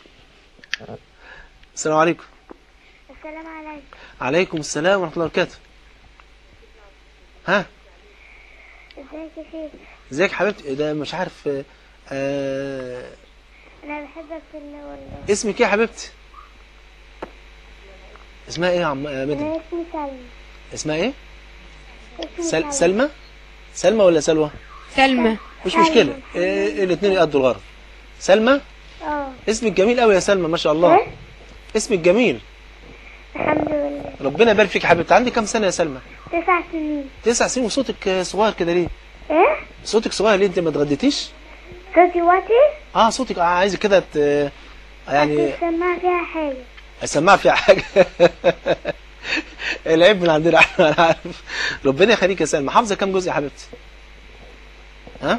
السلام عليكم. السلام عليكم. عليكم السلام ورحمه الله وبركاته. ها ازيك يا شيخ؟ ازيك يا حبيبتي؟ ده مش عارف. انا بحبك في الله والله. اسمك ايه يا حبيبتي؟ اسمها ايه يا عم مدري؟ انا اسمي سلمى. اسمها ايه؟ اسمي سلمى؟ سلمى ولا سلوى؟ سلمى. مش مشكلة، الاثنين يقضوا الغرض. سلمى؟ اسمك جميل قوي يا سلمى ما شاء الله. اسمك جميل. الحمد لله. ربنا يبارك فيك يا حبيبتي. عندك كام سنة يا سلمى؟ 9 سنين. 9 سنين وصوتك صغير كده ليه؟ ايه؟ صوتك صغير ليه؟ انت ما اتغديتيش؟ صوتي واطي؟ صوتك عايز كده يعني اسمعها فيها حاجة. اسمعها فيها حاجة. العيب من عندنا احنا، انا عارف. ربنا يخليك يا سلمى. حافظة كام جزء يا حبيبتي؟ ها؟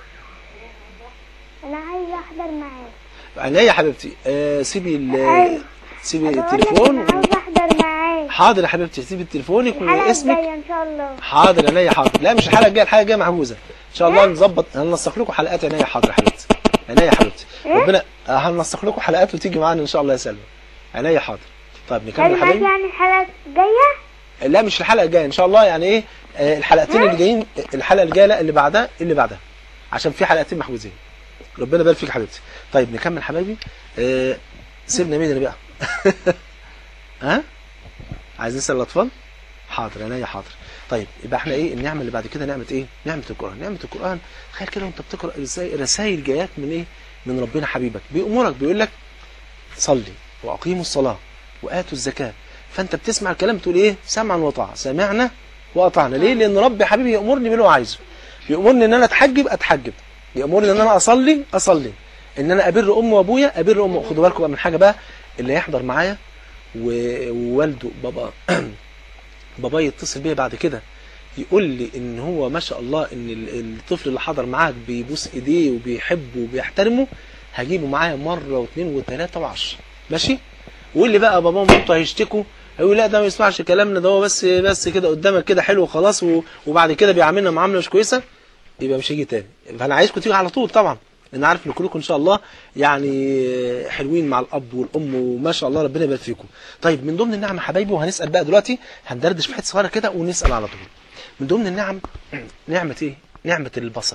انا عايزة احضر معاك. عينيا يا حبيبتي. سيبي التليفون. انا عايزة احضر معاك. حاضر يا حبيبتي. سيبي تليفونك واسمك. الحلقة الجاية ان شاء الله. حاضر عينيا حاضر. لا مش الحلقة الجاية، الحلقة الجاية محجوزة ان شاء الله. نظبط هننسق لكم حلقات. عينيا حاضر يا حبيبتي. عينيا يا حبيبتي. ربنا هننسق لكم حلقات وتيجي معانا ان شاء الله يا سلمى. عينيا حاضر. طيب نكمل يا حبيبي. يعني الحلقة الجاية؟ لا مش الحلقة الجاية ان شاء الله. يعني ايه الحلقتين اللي جايين؟ الحلقة الجاية لا، اللي بعدها عشان في حلقتين محجوزين. ربنا يبارك فيك يا حبيبتي. طيب نكمل حبايبي. سيبنا مين بقى؟ ها؟ عايز نسأل الأطفال؟ حاضر عينيا حاضر. طيب يبقى احنا ايه النعمة اللي بعد كده؟ نعمة ايه؟ نعمة القرآن. نعمة القرآن تخيل كده وانت بتقرأ ازاي رسائل جايات من ايه؟ من ربنا حبيبك بيأمرك، بيقول لك صلي وأقيموا الصلاة وآتوا الزكاة. فانت بتسمع الكلام تقول ايه؟ سمعا وطاعة، سمعنا وأطعنا. ليه؟ لأن ربي حبيبي يأمرني باللي هو عايزه. يأمرني ان انا اتحجب، يأمرني ان انا اصلي، ان انا ابر امي وابويا، ابر امي. خدوا بالكم بقى من حاجه بقى، اللي هيحضر معايا ووالده بابا يتصل بيا بعد كده يقول لي ان هو ما شاء الله ان الطفل اللي حضر معاك بيبوس ايديه وبيحبه وبيحترمه، هجيبه معايا مره واثنين وثلاثه وعشرة. ماشي؟ ويقول لي بقى بابا ومامته هيشتكوا، هيقول لا ده ما يسمعش كلامنا، ده هو بس كده قدامك كده حلو وخلاص، وبعد كده بيعاملنا معامله مش كويسه، يبقى مش هيجي تاني. فانا عايزكم تيجوا على طول طبعا. انا عارف ان كلكم ان شاء الله يعني حلوين مع الاب والام وما شاء الله ربنا يبارك فيكم. طيب من ضمن النعم يا حبايبي، وهنسال بقى دلوقتي، هندردش في حته صغيره كده ونسال على طول. من ضمن النعم نعمه ايه؟ نعمه البصر.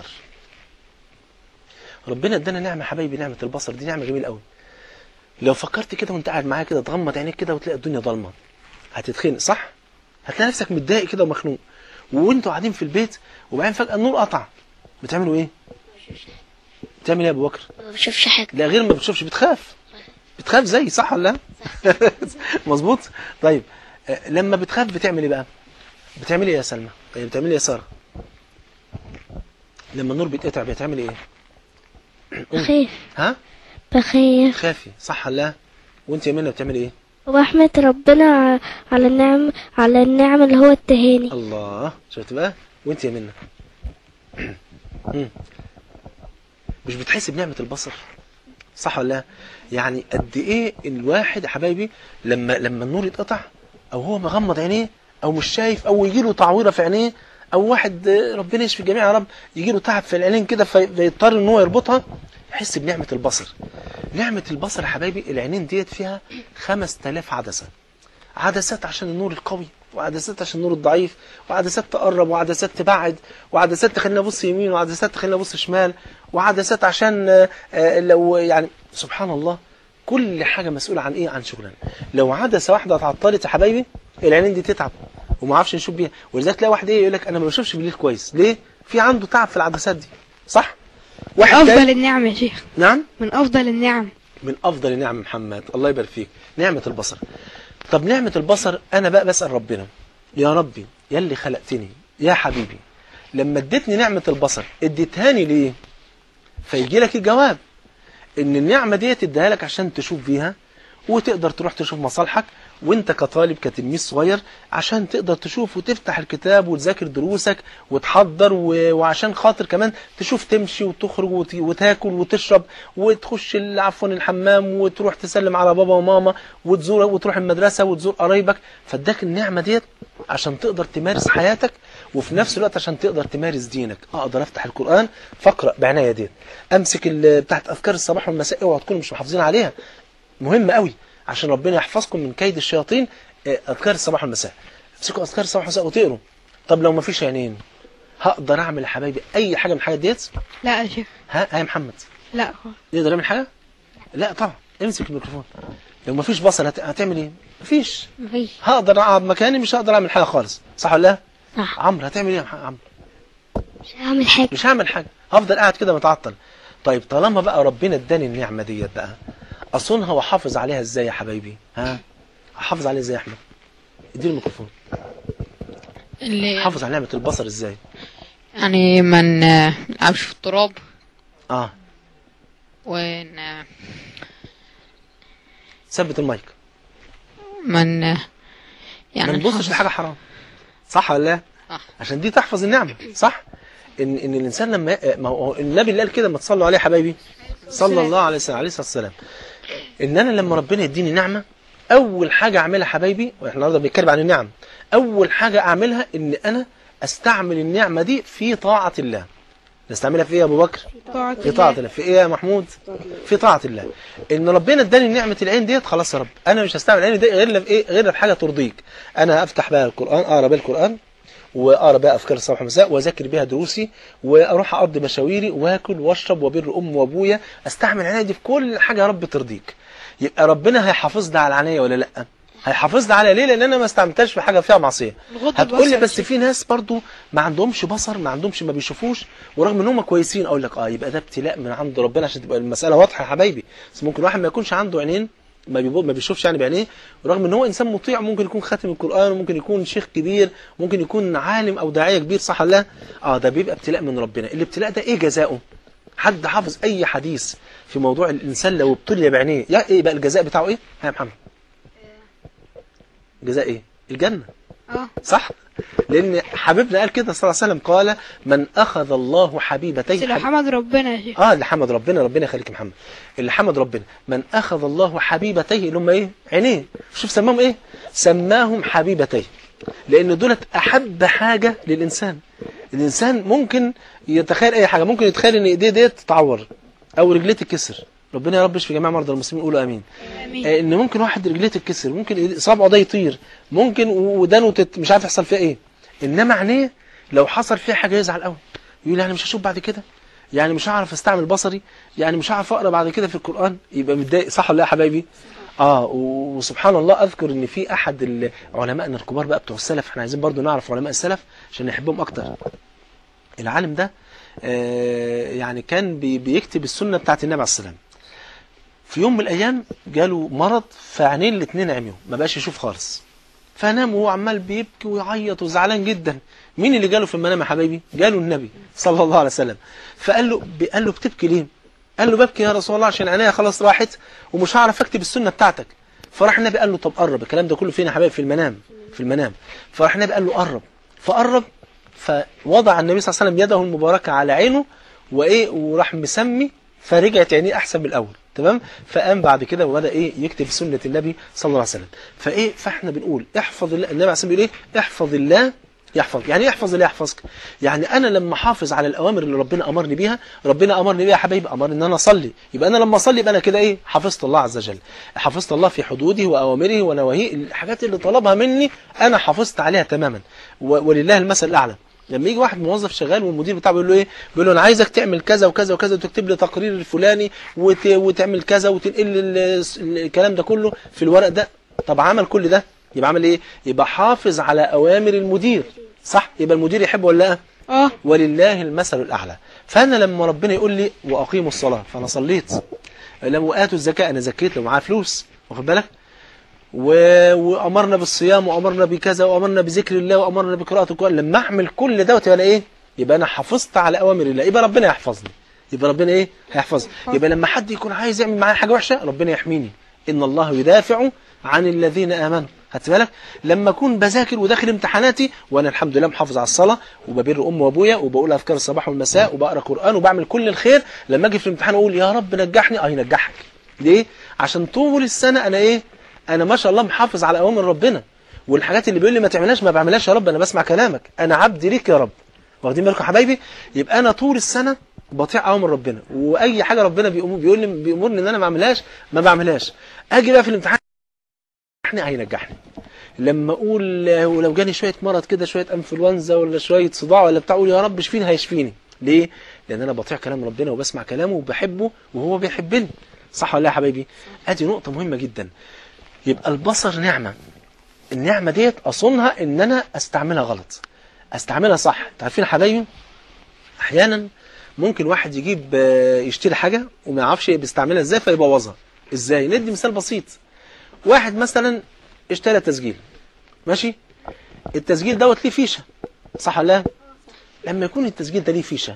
ربنا ادانا نعمه يا حبايبي، نعمه البصر دي نعمه جميله قوي. لو فكرت كده وانت قاعد معايا كده، تغمض عينيك كده وتلاقي الدنيا ضلمه، هتتخنق صح؟ هتلاقي نفسك متضايق كده ومخنوق، وانتوا قاعدين في البيت وبعدين فجاه النور قطع، بتعملوا ايه؟ بتعمل ايه يا ابو بكر؟ ما بشوفش حاجه. لا غير ما بتشوفش، بتخاف زي صح ولا لا؟ مظبوط. طيب لما بتخاف بتعمل ايه بقى؟ بتعمل ايه يا سلمى؟ بتعمل ايه يا ساره؟ لما النور بيتقطع بتعمل ايه؟ بخاف. ها؟ بخاف. خافي صح ولا لا؟ وانت يا منى بتعمل ايه؟ واحمد ربنا على النعم اللي هو التهاني. الله، شفت بقى؟ وانت يا منى مش بتحس بنعمة البصر صح ولا لا؟ يعني قد ايه الواحد يا حبايبي لما النور يتقطع، او هو مغمض عينيه، او مش شايف، او يجي له تعويره في عينيه، او واحد ربنا يشفي الجميع يا رب يجي له تعب في العينين كده فيضطر ان هو يربطها، يحس بنعمة البصر. نعمة البصر يا حبايبي العينين ديت فيها 5000 عدسة. عدسات عشان النور القوي، وعدسات عشان النور الضعيف، وعدسات تقرب، وعدسات تبعد، وعدسات تخلينا نبص يمين، وعدسات تخلينا نبص شمال، وعدسات عشان لو يعني سبحان الله كل حاجة مسؤولة عن ايه؟ عن شغلنا. لو عدسة واحدة اتعطلت يا حبايبي العينين دي تتعب وما عرفش نشوف بيها. ولذلك تلاقي واحد ايه يقول لك انا ما بشوفش بالليل كويس، ليه؟ في عنده تعب في العدسات دي صح؟ واحد افضل النعم يا شيخ. نعم؟ من افضل النعم. من افضل النعم محمد، الله يبارك فيك، نعمة البصر. طب نعمة البصر انا بقى بسأل ربنا يا ربي يا اللي خلقتني يا حبيبي لما اديتني نعمة البصر اديتهاني ليه؟ فيجي لك الجواب ان النعمة دي تديها لك عشان تشوف بيها وتقدر تروح تشوف مصالحك، وانت كطالب كتلميذ صغير عشان تقدر تشوف وتفتح الكتاب وتذاكر دروسك وتحضر، وعشان خاطر كمان تشوف تمشي وتخرج وتاكل وتشرب وتخش عفوا الحمام وتروح تسلم على بابا وماما وتزور وتروح المدرسة وتزور قرايبك. فاداك النعمة ديت عشان تقدر تمارس حياتك، وفي نفس الوقت عشان تقدر تمارس دينك. اقدر افتح القرآن فاقرأ بعناية ديت، امسك بتاعت اذكار الصباح والمساء، اوعوا تكونوا مش محافظين عليها، مهم قوي عشان ربنا يحفظكم من كيد الشياطين. اذكار الصباح والمساء، امسكوا اذكار الصباح والمساء وتقروا. طب لو ما فيش عينين هقدر اعمل يا حبايبي اي حاجه من الحاجات ديت؟ لا يا شيخ. ها يا محمد؟ لا خالص. يقدر يعمل حاجه؟ لا طبعا. امسك الميكروفون. لو ما فيش بصر هتعمل ايه؟ مفيش. هقدر اقعد مكاني مش هقدر اعمل حاجه خالص، صح ولا لا؟ صح. عمرو هتعمل ايه يا عمرو؟ مش هعمل حاجه. مش هعمل حاجه، هفضل قاعد كده متعطل. طيب طالما بقى ربنا اداني النعمه ديت بقى اصونها واحافظ عليها ازاي يا حبايبي؟ ها؟ احافظ عليها ازاي يا احمد؟ اديني الميكروفون. اللي حافظ على نعمه البصر ازاي؟ يعني ما نلعبش في التراب. ون ثبت المايك. من يعني ما نبصش لحاجه حرام، صح ولا لا؟ عشان دي تحفظ النعمه، صح؟ ان الانسان لما ما هو النبي اللي قال كده، ما تصلوا عليه حبايبي صلى الله عليه الصلاه والسلام، ان انا لما ربنا يديني نعمه اول حاجه اعملها حبايبي، واحنا النهارده بنتكلم عن النعم، اول حاجه اعملها ان انا استعمل النعمه دي في طاعه الله. نستعملها في ايه يا ابو بكر؟ في طاعه الله. في ايه يا محمود؟ في طاعه الله. ان ربنا اداني نعمه العين ديت، خلاص يا رب انا مش هستعمل العين دي غير في ايه؟ غير في حاجه ترضيك. انا افتح بقى القران، اقرا بقى القران، واقرا بقى اذكار الصباح والمساء، واذاكر بيها دروسي، واروح اقضي مشاويري، واكل واشرب وبر امي وابويا. استعمل العنايه دي في كل حاجه يا رب ترضيك. يبقى ربنا هيحافظنا على العنايه ولا لا؟ هيحافظنا على ليه؟ لان انا ما استعملتش في حاجه فيها معصيه. هتقول لي بس في ناس برضو ما عندهمش بصر، ما بيشوفوش، ورغم ان هم كويسين. اقول لك يبقى ده ابتلاء من عند ربنا عشان تبقى المساله واضحه يا حبايبي. بس ممكن واحد ما يكونش عنده عينين، ما بيشوفش يعني بعينيه، ورغم ان هو انسان مطيع، ممكن يكون خاتم القرآن، وممكن يكون شيخ كبير، ممكن يكون عالم او داعيه كبير، صح ولا لا؟ ده بيبقى ابتلاء من ربنا. الابتلاء ده ايه جزاؤه؟ حد حافظ اي حديث في موضوع الانسان لو ابتلي بعينيه ايه بقى الجزاء بتاعه ايه؟ يا محمد جزاء ايه؟ الجنه. صح؟ لان حبيبنا قال كده صلى الله عليه وسلم، قال من اخذ الله حبيبتيه. اللي حمد ربنا يا شيخ. اللي حمد ربنا يخليك يا محمد. اللي حمد ربنا، من اخذ الله حبيبتيه اللي هم ايه؟ عينيه. شوف سماهم ايه؟ سماهم حبيبتيه، لان دولت احب حاجه للانسان. الانسان ممكن يتخيل اي حاجه، ممكن يتخيل ان ايديه ديت تتعور او رجليه تتكسر. ربنا يا رب يشفي جميع مرضى المسلمين، قولوا امين. ان ممكن واحد رجليه تتكسر، ممكن صابعه ده يطير، ممكن ودانه مش عارف يحصل فيها ايه. انما عينيه لو حصل فيها حاجه يزعل قوي، يقول يعني مش هشوف بعد كده، يعني مش هعرف استعمل بصري، يعني مش هعرف اقرا بعد كده في القران، يبقى متضايق، صح ولا لا يا حبايبي؟ وسبحان الله اذكر ان في احد علمائنا الكبار بقى بتوع السلف، احنا عايزين برضو نعرف علماء السلف عشان نحبهم اكتر. العالم ده يعني كان بيكتب السنه بتاعت النبي عليه السلام. في يوم من الايام جاله مرض فعينين الاثنين عميوا، ما بقاش يشوف خالص. فنام وهو عمال بيبكي ويعيط وزعلان جدا. مين اللي جاله في المنام يا حبايبي؟ جاله النبي صلى الله عليه وسلم. فقال له بتبكي ليه؟ قال له ببكي يا رسول الله عشان عينيا خلاص راحت ومش هعرف اكتب السنه بتاعتك. فراح النبي قال له طب قرب. الكلام ده كله فين يا حبايبي؟ في المنام. فراح النبي قال له قرب، فقرب، فوضع النبي صلى الله عليه وسلم يده المباركه على عينه وراح مسمي، فرجعت عينيه احسن من الاول. تمام؟ فقام بعد كده وبدا يكتب سنه النبي صلى الله عليه وسلم. فاحنا بنقول احفظ الله. النبي عليه الصلاه والسلام بيقول ايه؟ احفظ الله يحفظك. يعني ايه احفظ الله يحفظك؟ يعني انا لما احافظ على الاوامر اللي ربنا امرني بيها، يا حبايبي امرني ان انا اصلي، يبقى انا لما اصلي يبقى انا كده حفظت الله عز وجل، حفظت الله في حدوده واوامره ونواهيه. الحاجات اللي طلبها مني انا حافظت عليها تماما، ولله المثل الاعلى. لما يجي واحد موظف شغال والمدير بتاعه بيقول له ايه؟ بيقول له انا عايزك تعمل كذا وكذا وكذا، وتكتب لي تقرير الفلاني وتعمل كذا وتنقل الكلام ده كله في الورق ده. طب عمل كل ده يبقى عمل ايه؟ يبقى حافظ على اوامر المدير، صح؟ يبقى المدير يحبه ولا لا؟ ولله المثل الاعلى. فانا لما ربنا يقول لي واقيموا الصلاه، فانا صليت. لما اتوا الزكاه، انا زكيت لو معايا فلوس، واخد بالك؟ وامرنا بالصيام وامرنا بكذا وامرنا بذكر الله وامرنا بقراءه القران، لما اعمل كل ده يبقى ايه؟ يبقى انا حافظت على اوامر الله، يبقى ربنا يحفظني، يبقى ربنا ايه؟ هيحفظني. يبقى لما حد يكون عايز يعمل معايا حاجه وحشه ربنا يحميني، ان الله يدافع عن الذين امنوا. خدت بالك؟ لما اكون بذاكر وداخل امتحاناتي وانا الحمد لله محافظ على الصلاه وببر امي وابويا وبقول اذكار الصباح والمساء وبقرا قران وبعمل كل الخير، لما اجي في الامتحان اقول يا رب نجحني، ينجحك. ليه؟ عشان طول السنه انا ايه؟ انا ما شاء الله محافظ على اوامر ربنا، والحاجات اللي بيقول لي ما تعملهاش ما بعملهاش يا رب، انا بسمع كلامك، انا عبد ليك يا رب. واخدين بالكم يا حبايبي؟ يبقى انا طول السنه بطيع اوامر ربنا، واي حاجه ربنا بيامرني ان انا ما اعملهاش ما بعملهاش. اجي بقى في الامتحان هينجحني. لما اقول ولو جاني شويه مرض كده، شويه انفلونزا ولا شويه صداع ولا بتاع، اقول يا رب اشفيني، هيشفيني. ليه؟ لان انا بطيع كلام ربنا وبسمع كلامه وبحبه وهو بيحبني. صح ولا لا يا حبايبي؟ ادي نقطه مهمه جدا. يبقى البصر نعمه، النعمه ديت اصونها ان انا استعملها غلط، استعملها صح. عارفين يا حبايبي احيانا ممكن واحد يجيب يشتري حاجه وما يعرفش بيستعملها ازاي فيبوظها. ازاي؟ ندي مثال بسيط. واحد مثلا اشترى تسجيل، ماشي؟ التسجيل دوت ليه فيشه، صح ولا لا؟ لما يكون التسجيل ده ليه فيشه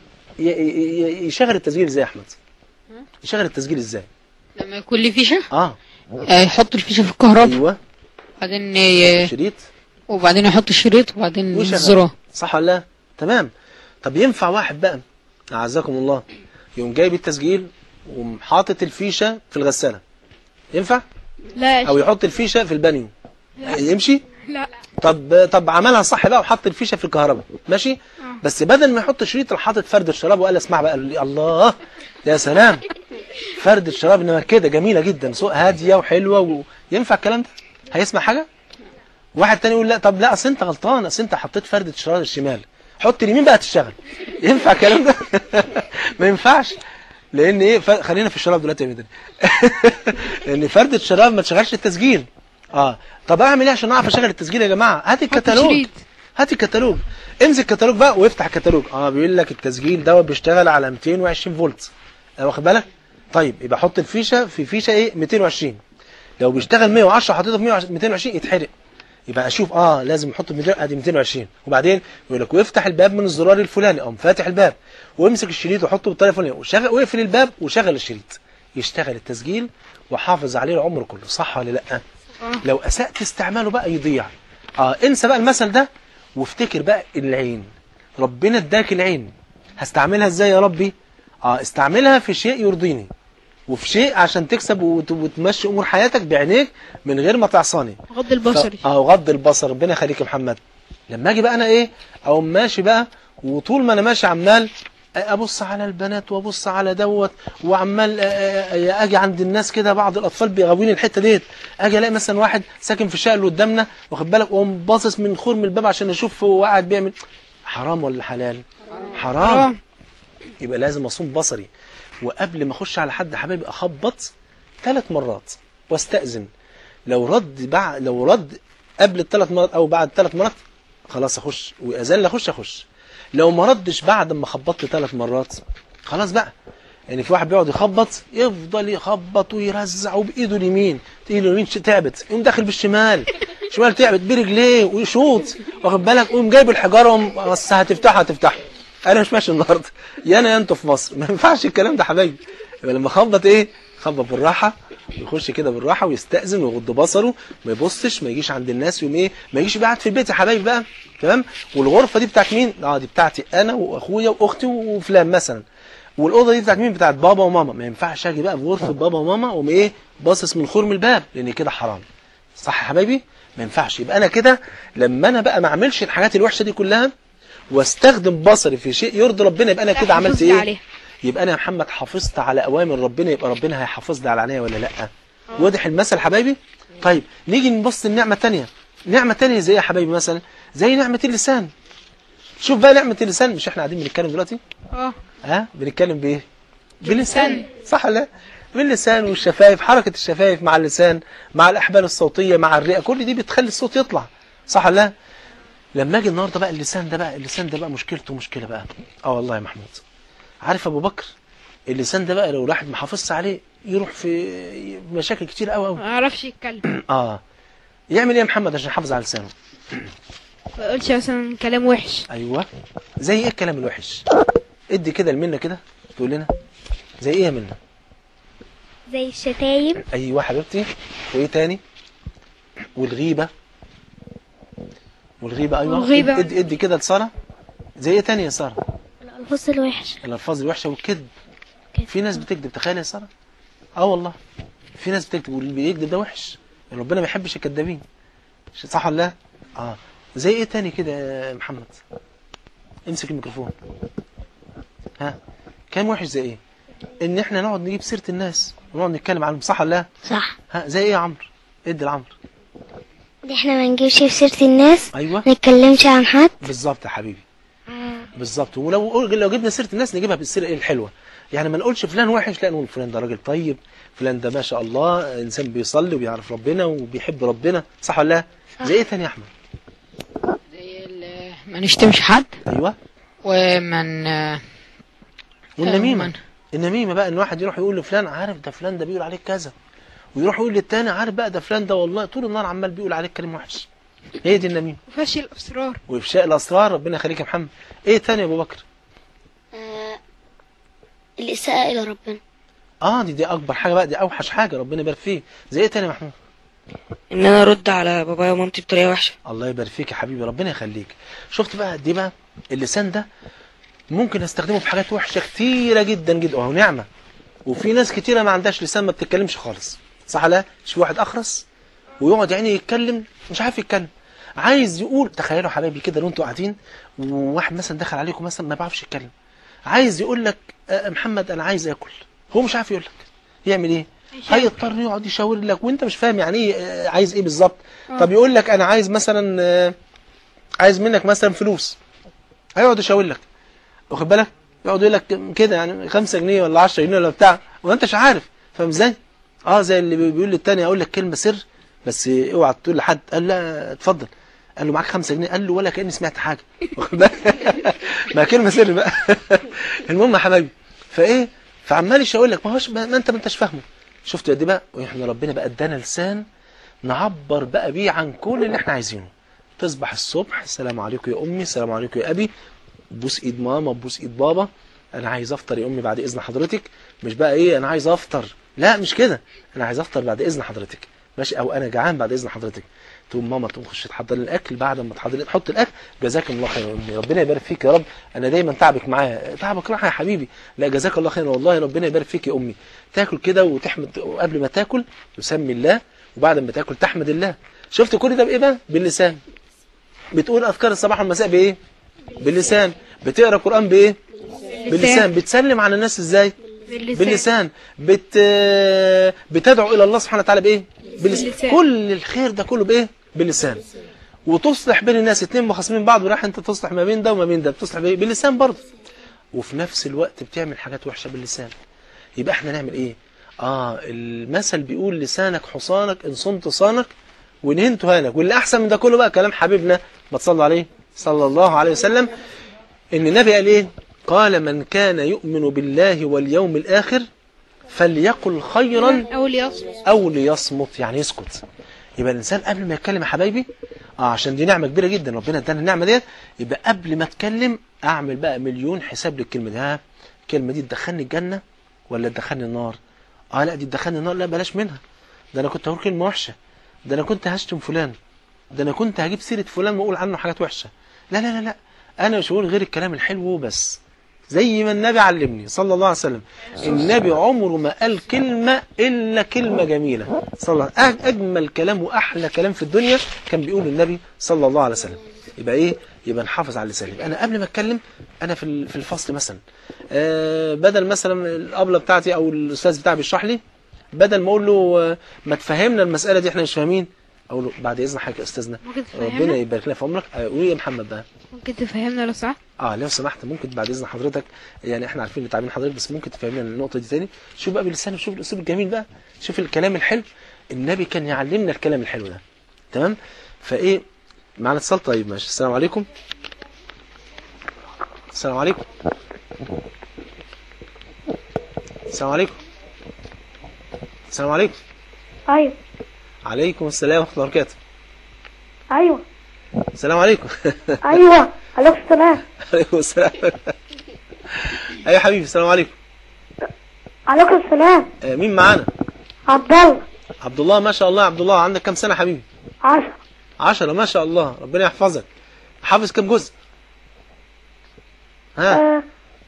يشغل التسجيل ازاي يا احمد؟ يشغل التسجيل ازاي؟ لما يكون ليه فيشه يحط الفيشه في الكهرباء، ايوه، بعدين شريط، وبعدين يحط الشريط وبعدين الزرار، صح ولا لا؟ تمام. طب ينفع واحد بقى اعزكم الله يقوم جايب التسجيل وحاطط الفيشه في الغساله، ينفع؟ لا. او يحط الفيشه في البانيو، لا. يمشي؟ لا. طب عملها صح بقى وحط الفيشه في الكهرباء، ماشي؟ بس بدل ما يحط شريط راح حاطط فرد الشراب وقال اسمع بقى، قال لي الله يا سلام، فرد الشراب انما كده جميله جدا، سوق هاديه وحلوه ينفع الكلام ده؟ هيسمع حاجه؟ واحد تاني يقول لا، طب لا اصل انت غلطان، اصل انت حطيت فرد الشراب الشمال، حط اليمين بقى تشتغل. ينفع الكلام ده؟ ما ينفعش. لان ايه؟ خلينا في الشراب دلوقتي يا مدني. لان فرد الشراب ما تشغلش التسجيل. طب اعمل ايه عشان اعرف اشغل التسجيل يا جماعه؟ هات الكتالوج، هات الكتالوج، امسك الكتالوج بقى وافتح الكتالوج. بيقول لك التسجيل دوت بيشتغل على 220 فولت، واخد بالك؟ طيب يبقى حط الفيشه في فيشه ايه؟ 220. لو بيشتغل 110 حطيته في 220 يتحرق. يبقى اشوف لازم احط ادي 220. وبعدين يقول لك وافتح الباب من الزرار الفلاني، فاتح الباب وامسك الشريط وحطه بالطريقه الفلانيه وشغل، واقفل الباب وشغل الشريط، يشتغل التسجيل وحافظ عليه العمر كله. صح ولا لا؟ لو اسأت استعماله بقى يضيع. انسى بقى المثل ده وافتكر بقى العين. ربنا اداك العين، هستعملها ازاي يا ربي؟ استعملها في شيء يرضيني، وفي شيء عشان تكسب وتمشي امور حياتك بعينيك من غير ما تعصاني. غض البصر. غض البصر. ربنا يخليك يا محمد. لما اجي بقى انا ايه؟ او ماشي بقى، وطول ما انا ماشي عمال ابص على البنات وابص على دوت، وعمال اجي عند الناس كده، بعض الاطفال بيغاوين الحته ديت، اجي الاقي مثلا واحد ساكن في الشقه اللي قدامنا، واخد بالك، وقوم باصص من خرم الباب عشان اشوف هو قاعد بيعمل. حرام ولا حلال؟ حرام. يبقى لازم اصوم بصري، وقبل ما اخش على حد حبايبي اخبط 3 مرات واستأذن. لو رد قبل ال3 مرات او بعد 3 مرات خلاص اخش، واذان لا اخش. لو ما ردش بعد ما خبطت 3 مرات خلاص بقى. يعني في واحد بيقعد يخبط، يفضل يخبط ويرزع بايده اليمين، ايده اليمين تعبت، يقوم داخل بالشمال، شمال تعبت برجليه ويشوط، واخد بالك، ويقوم جايب الحجاره بس هتفتحها. انا مش ماشي النهارده، يا انا يا انتوا في مصر. ما ينفعش الكلام ده حبايبي. يبقى لما خبط ايه؟ خبط بالراحه، ويخش كده بالراحه ويستأذن ويغض بصره، ما يبصش، ما يجيش عند الناس يوم ايه؟ ما يجيش قاعد في البيت يا حبايبي بقى، تمام؟ والغرفه دي بتاعت مين؟ دي بتاعتي انا واخويا واختي وفلان مثلا. والاوضه دي بتاعت مين؟ بتاعت بابا وماما. ما ينفعش اجي بقى في غرفه بابا وماما واقوم ايه؟ باصص من خرم الباب، لان كده حرام. صح يا حبايبي؟ ما ينفعش. يبقى انا كده لما انا بقى ما اعملش الحاجات الوحشه دي كلها واستخدم بصري في شيء يرضي ربنا، يبقى انا كده عملت ايه؟ يبقى انا يا محمد حافظت على اوامر ربنا، يبقى ربنا هيحافظ لي على عينيا ولا لا؟ واضح المثل حبايبي؟ طيب نيجي نبص النعمه الثانيه. نعمه ثانيه زي يا حبايبي مثلا زي نعمه اللسان. شوف بقى نعمه اللسان، مش احنا قاعدين بنتكلم دلوقتي؟ بنتكلم بايه؟ باللسان. صح ولا لا؟ باللسان والشفايف، حركه الشفايف مع اللسان، مع الاحبال الصوتيه، مع الرئه، كل دي بتخلي الصوت يطلع. صح ولا لا؟ لما اجي النهارده بقى اللسان ده بقى مشكلته مشكله بقى. والله يا محمود، عارف ابو بكر اللسان ده بقى لو الواحد ما حافظش عليه يروح في مشاكل كتير قوي ما يعرفش يتكلم. يعمل ايه يا محمد عشان يحافظ على لسانه؟ ما يقولش مثلا كلام وحش. ايوه. زي ايه الكلام الوحش؟ ادي كده لمنى كده تقول لنا زي ايه يا منى؟ زي الشتايم. ايوه حبيبتي. وايه تاني؟ والغيبه. ايوه. والغيبة. ادي كده لساره. زي ايه تاني يا ساره؟ الألفاظ الوحشة. الالفاظ الوحشه والكذب. في ناس بتكذب، تخيل يا ساره. والله في ناس بتكذب، واللي بيكذب ده وحش، ربنا ما يحبش الكذابين، صح ولا لا؟ زي ايه تاني كده يا محمد؟ امسك الميكروفون. كلام وحش زي ايه؟ ان احنا نقعد نجيب سيره الناس ونقعد نتكلم عنهم، صح ولا لا؟ صح. زي ايه يا عمرو؟ ادي لعمرو. دي احنا ما نجيبش في سيرة الناس. ايوه. نتكلمش عن حد. بالظبط يا حبيبي. بالظبط. ولو جبنا سيره الناس نجيبها بالسيره الحلوه، يعني ما نقولش فلان وحش، لا نقول فلان ده راجل طيب، فلان ده ما شاء الله انسان بيصلي وبيعرف ربنا وبيحب ربنا، صح ولا لا؟ زي ايه تاني يا احمد؟ زي ما نشتمش حد. ايوه. والنميمه. النميمه بقى ان واحد يروح يقول لفلان عارف ده فلان ده بيقول عليك كذا، ويروح يقول للتاني عارف بقى ده فلان ده والله طول النهار عمال بيقول عليك كلام وحش. هي دي النميمه. وفشي الاسرار. وافشاء الاسرار. ربنا يخليك يا محمد. ايه تاني يا ابو بكر؟ الإساءة إلى ربنا. دي اكبر حاجه بقى، دي اوحش حاجه، ربنا يبارك فيك. زي ايه تاني يا محمود؟ ان انا ارد على بابايا ومامتي بطريقه وحشه. الله يبارك فيك يا حبيبي، ربنا يخليك. شفت بقى قد ايه بقى اللسان ده ممكن استخدمه في حاجات وحشه كتيره جدا جدا، وهو نعمه. وفي ناس كتيره ما عندهاش لسان، ما بتتكلمش خالص، صح لا؟ شوف واحد اخرس ويقعد يعني يتكلم مش عارف يتكلم، عايز يقول. تخيلوا حبايبي كده لو انتوا قاعدين وواحد مثلا دخل عليكم مثلا ما بيعرفش يتكلم، عايز يقول لك محمد انا عايز اكل، هو مش عارف يقول لك، يعمل ايه؟ هيضطر يقعد يشاور لك وانت مش فاهم يعني ايه عايز ايه بالظبط. طب يقول لك انا عايز مثلا عايز منك مثلا فلوس، هيقعد يشاور لك، واخد بالك؟ يقعد يقول لك كده يعني 5 جنيه ولا 10 جنيه ولا بتاع، وانت مش عارف، فاهم ازاي؟ زي اللي بيقول للتاني اقول لك كلمه سر بس اوعى تقول لحد. قال لا اتفضل. قال له معاك 5 جنيه، قال له ولا كاني سمعت حاجه، واخد بالك؟ ما كلمه سر بقى. المهم يا حبايبي، فعمال يشاور لك، ما انت ما انتش فاهمه. شفت قد ايه بقى؟ واحنا ربنا بقى ادانا لسان نعبر بقى بيه عن كل اللي احنا عايزينه. تصبح الصبح السلام عليكم يا امي، السلام عليكم يا ابي، بوس ايد ماما، بوس ايد بابا، انا عايز افطر يا امي بعد اذن حضرتك. مش بقى ايه انا عايز افطر، لا مش كده، انا عايز افطر بعد اذن حضرتك، ماشي؟ او انا جعان بعد اذن حضرتك. تقوم ماما تقوم تخش تحضر لي الاكل، بعد ما تحط الاكل جزاك الله خير يا امي، ربنا يبارك فيك يا رب، انا دايما تعبك معايا، تعبك راحه يا حبيبي، لا جزاك الله خير والله ربنا يبارك فيك يا امي. تاكل كده وتحمد، وقبل ما تاكل تسمي الله، وبعد ما تاكل تحمد الله. شفت كل ده بايه بقى؟ باللسان. بتقول اذكار الصباح والمساء بايه؟ باللسان. بتقرا قران بايه؟ باللسان. بتسلم على الناس ازاي؟ باللسان. بتدعو الى الله سبحانه وتعالى بايه؟ باللسان. كل الخير ده كله بايه؟ باللسان. وتصلح بين الناس، 2 مخاصمين بعض وراح انت تصلح ما بين ده وما بين ده، بتصلح بايه؟ باللسان برضه. وفي نفس الوقت بتعمل حاجات وحشه باللسان. يبقى احنا نعمل ايه؟ المثل بيقول لسانك حصانك ان صنت صانك وان هنت هانك. واللي احسن من ده كله بقى كلام حبيبنا ما تصلوا عليه صلى الله عليه وسلم، ان النبي قال ايه؟ قال من كان يؤمن بالله واليوم الآخر فليقل خيرا أو ليصمت، يعني يسكت. يبقى الإنسان قبل ما يتكلم يا حبايبي، عشان دي نعمة كبيرة جدا ربنا ادانا النعمة ديت، يبقى قبل ما اتكلم أعمل بقى مليون حساب للكلمة دي. الكلمة دي تدخلني الجنة ولا تدخلني النار؟ لا دي تدخلني النار، لا بلاش منها، ده أنا كنت هقول كلمة وحشة، ده أنا كنت هشتم فلان، ده أنا كنت هجيب سيرة فلان وأقول عنه حاجات وحشة. لا لا لا لا، أنا مش هقول غير الكلام الحلو بس، زي ما النبي علمني صلى الله عليه وسلم. النبي عمره ما قال كلمة إلا كلمة جميلة صلى الله عليه وسلم. أجمل كلام وأحلى كلام في الدنيا كان بيقول النبي صلى الله عليه وسلم. يبقى إيه؟ يبقى نحافظ على اللسان. يبقى أنا قبل ما أتكلم، أنا في الفصل مثلا بدل مثلا الأبلة بتاعتي أو الأستاذ بتاعي بيشرح لي، بدل ما أقول له ما تفهمنا المسألة دي إحنا مش فاهمين، أقول له بعد إذن حضرتك يا أستاذنا ربنا يبارك لنا في عمرك، قولي يا محمد بقى ممكن تفهمنا لو سمحت؟ لو سمحت ممكن بعد إذن حضرتك، يعني إحنا عارفين تعبين حضرتك بس ممكن تفهمنا النقطة دي تاني. شوف بقى باللسان، شوف الأسلوب الجميل بقى، شوف الكلام الحلو. النبي كان يعلمنا الكلام الحلو ده، تمام؟ فإيه معنا اتصال؟ طيب ماشي. السلام عليكم. السلام عليكم. السلام عليكم. السلام عليكم. ايوه. عليكم السلام ورحمه الله وبركاته. ايوه. السلام عليكم. ايوه عليكم السلام. عليكم السلام. ايوه حبيبي السلام عليكم. عليكم السلام. مين معانا؟ عبد الله. عبد الله ما شاء الله. عبد الله عندك كام سنه حبيبي؟ 10. 10 ما شاء الله، ربنا يحفظك. حافظ كام جزء؟ ها؟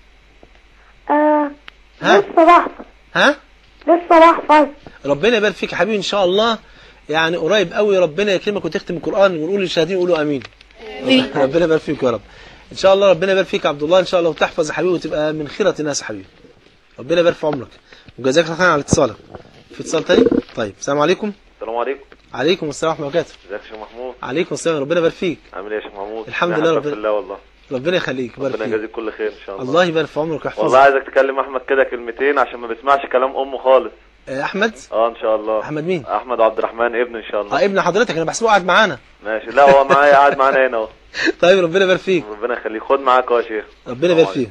لسه بحفظ. ها؟ لسه بحفظ. ربنا يبارك فيك يا حبيبي ان شاء الله، يعني قريب قوي ربنا يكرمك وتختم القرآن، ونقول للشاهدين يقولوا امين. ربنا يبارك فيك يا رب. ان شاء الله ربنا يبارك فيك يا عبد الله ان شاء الله، وتحفظ يا حبيبي وتبقى من خيرة الناس يا حبيبي. ربنا يبارك في عمرك وجزاك الله خير على اتصالك. في اتصال تاني؟ طيب السلام عليكم. السلام عليكم. عليكم السلام ورحمة الله وبركاته. ازيك يا شيخ محمود؟ عليكم السلام، ربنا يبارك فيك. عامل ايه يا شيخ محمود؟ الحمد لله ربنا الله والله. ربنا يخليك يبارك فيك. ربنا يجازيك كل خير ان شاء الله. الله يبارك في عمرك ويحفظك. والله عايزك تكلم احمد كده كلمتين عشان ما بيسمعش كلام امه خالص. احمد؟ ان شاء الله. احمد مين؟ احمد عبد الرحمن ابن ان شاء الله. ابن حضرتك؟ انا بحسبه قاعد معانا. ماشي، لا هو معايا قاعد معانا هنا اهو. طيب ربنا يبارك فيك. ربنا يخليك، خد معاك اهو يا شيخ. ربنا يبارك فيك.